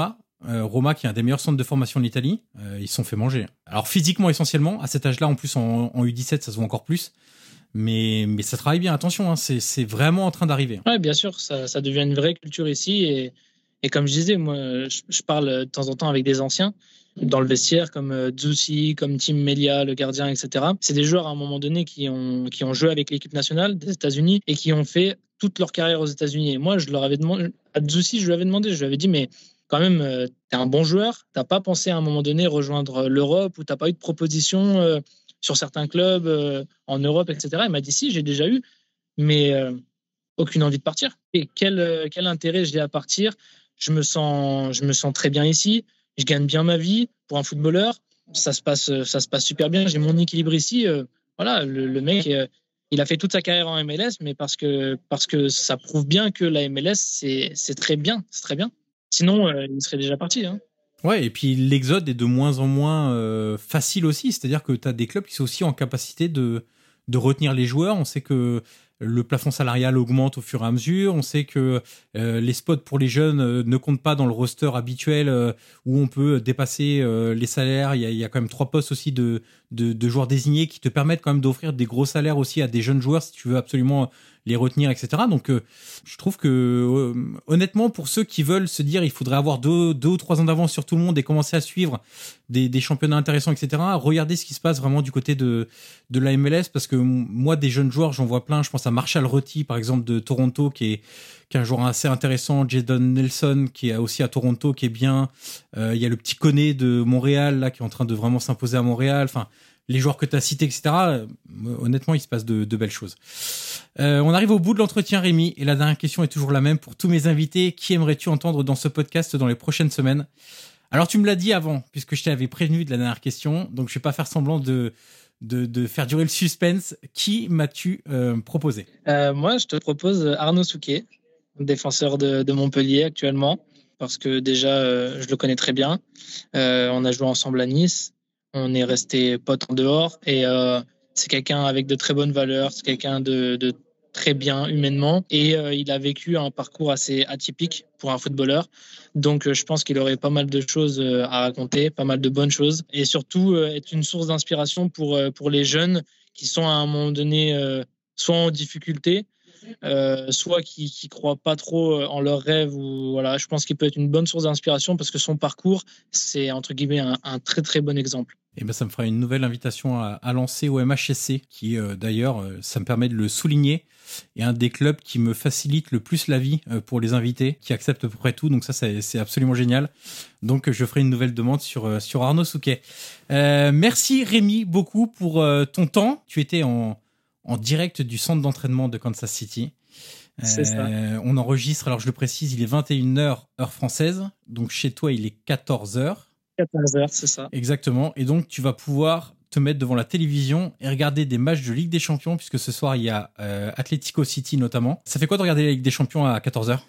Euh, Roma, qui est un des meilleurs centres de formation d'Italie, euh, ils se sont fait manger. Alors physiquement essentiellement, à cet âge-là, en plus en, en U dix-sept, ça se voit encore plus. Mais, mais ça travaille bien, attention, hein, c'est, c'est vraiment en train d'arriver. Ouais, bien sûr, ça, ça devient une vraie culture ici. Et, et comme je disais, moi, je, je parle de temps en temps avec des anciens dans le vestiaire, comme euh, Zusi, comme Tim Melia, le gardien, et cetera. C'est des joueurs à un moment donné qui ont, qui ont joué avec l'équipe nationale des États-Unis et qui ont fait toute leur carrière aux États-Unis. Et moi, je leur avais demandé, à Zusi, je lui avais demandé, je lui avais dit, mais quand même, euh, t'es un bon joueur, t'as pas pensé à un moment donné rejoindre l'Europe ou t'as pas eu de proposition euh, sur certains clubs euh, en Europe, et cetera. Il m'a dit si, j'ai déjà eu, mais euh, aucune envie de partir. Et quel, euh, quel intérêt j'ai à partir? Je me sens, je me sens très bien ici, je gagne bien ma vie pour un footballeur, ça se passe, ça se passe super bien, j'ai mon équilibre ici. Euh, voilà, le, le mec, euh, il a fait toute sa carrière en M L S, mais parce que, parce que ça prouve bien que la M L S, c'est, c'est très bien, c'est très bien. Sinon, euh, il serait déjà parti. Hein. Ouais, et puis l'exode est de moins en moins euh, facile aussi. C'est-à-dire que tu as des clubs qui sont aussi en capacité de, de retenir les joueurs. On sait que le plafond salarial augmente au fur et à mesure. On sait que euh, les spots pour les jeunes euh, ne comptent pas dans le roster habituel euh, où on peut dépasser euh, les salaires. Il y a, il y a quand même trois postes aussi de, de, de joueurs désignés qui te permettent quand même d'offrir des gros salaires aussi à des jeunes joueurs si tu veux absolument les retenir, et cetera. Donc, euh, je trouve que, euh, honnêtement, pour ceux qui veulent se dire il faudrait avoir deux, deux ou trois ans d'avance sur tout le monde et commencer à suivre des, des championnats intéressants, et cetera, regardez ce qui se passe vraiment du côté de, de la M L S, parce que moi, des jeunes joueurs, j'en vois plein. Je pense à Marshall Rutty, par exemple, de Toronto, qui est, qui est un joueur assez intéressant. Jadon Nelson, qui est aussi à Toronto, qui est bien. Euh, il y a le petit Koné de Montréal, là, qui est en train de vraiment s'imposer à Montréal. Enfin, les joueurs que tu as cités, et cetera, euh, honnêtement, il se passe de, de belles choses. Euh, on arrive au bout de l'entretien, Rémi, et la dernière question est toujours la même pour tous mes invités. Qui aimerais-tu entendre dans ce podcast dans les prochaines semaines? Alors, tu me l'as dit avant, puisque je t'avais prévenu de la dernière question, donc je vais pas faire semblant de, de, de faire durer le suspense. Qui m'as-tu euh, proposé? euh, Moi, je te propose Arnaud Souquet, défenseur de, de Montpellier actuellement, parce que déjà, euh, je le connais très bien. Euh, on a joué ensemble à Nice. On est resté potes en dehors et euh, c'est quelqu'un avec de très bonnes valeurs, c'est quelqu'un de, de très bien humainement et euh, il a vécu un parcours assez atypique pour un footballeur. Donc euh, je pense qu'il aurait pas mal de choses euh, à raconter, pas mal de bonnes choses et surtout euh, être une source d'inspiration pour, euh, pour les jeunes qui sont à un moment donné euh, soit en difficulté, Euh, soit qui qui croient pas trop en leurs rêves ou voilà, je pense qu'il peut être une bonne source d'inspiration parce que son parcours c'est entre guillemets un, un très très bon exemple. Et ben ça me fera une nouvelle invitation à, à lancer au M H S C qui euh, d'ailleurs euh, ça me permet de le souligner est un des clubs qui me facilite le plus la vie euh, pour les invités qui acceptent à peu près tout, donc ça c'est, c'est absolument génial. Donc je ferai une nouvelle demande sur euh, sur Arnaud Souquet. Euh, merci Rémi beaucoup pour euh, ton temps. Tu étais en en direct du centre d'entraînement de Kansas City. C'est ça. Euh, on enregistre, alors je le précise, il est vingt et une heures heure française, donc chez toi il est quatorze heures. quatorze heures, c'est ça. Exactement, et donc tu vas pouvoir te mettre devant la télévision et regarder des matchs de Ligue des Champions, puisque ce soir il y a euh, Atlético City notamment. Ça fait quoi de regarder la Ligue des Champions à quatorze heures?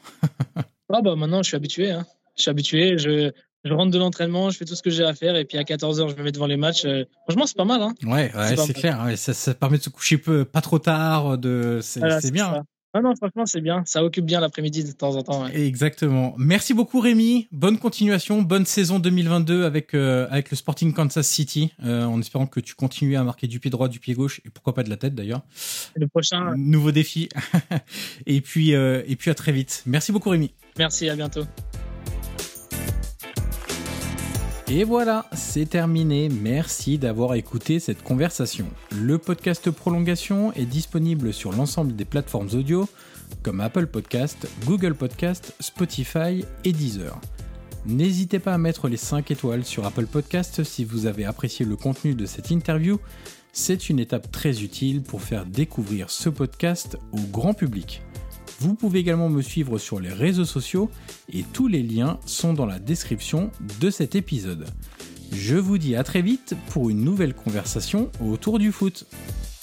Ah bah maintenant je suis habitué, hein. Je suis habitué, je... Je rentre de l'entraînement, je fais tout ce que j'ai à faire et puis à quatorze heures, je me mets devant les matchs. Euh, franchement, c'est pas mal. Hein. Ouais, ouais, c'est, c'est clair. Ouais, ça, ça permet de se coucher peu, pas trop tard. De... C'est, voilà, c'est, c'est bien. bien. Ah non, franchement, c'est bien. Ça occupe bien l'après-midi de temps en temps. Ouais. Exactement. Merci beaucoup, Rémi. Bonne continuation. Bonne saison deux mille vingt-deux avec, euh, avec le Sporting Kansas City. Euh, en espérant que tu continues à marquer du pied droit, du pied gauche et pourquoi pas de la tête d'ailleurs. Le prochain. Nouveau défi. et, puis, euh, et puis à très vite. Merci beaucoup, Rémi. Merci, à bientôt. Et voilà, c'est terminé. Merci d'avoir écouté cette conversation. Le podcast Prolongation est disponible sur l'ensemble des plateformes audio comme Apple Podcast, Google Podcast, Spotify et Deezer. N'hésitez pas à mettre les cinq étoiles sur Apple Podcast si vous avez apprécié le contenu de cette interview. C'est une étape très utile pour faire découvrir ce podcast au grand public. Vous pouvez également me suivre sur les réseaux sociaux et tous les liens sont dans la description de cet épisode. Je vous dis à très vite pour une nouvelle conversation autour du foot.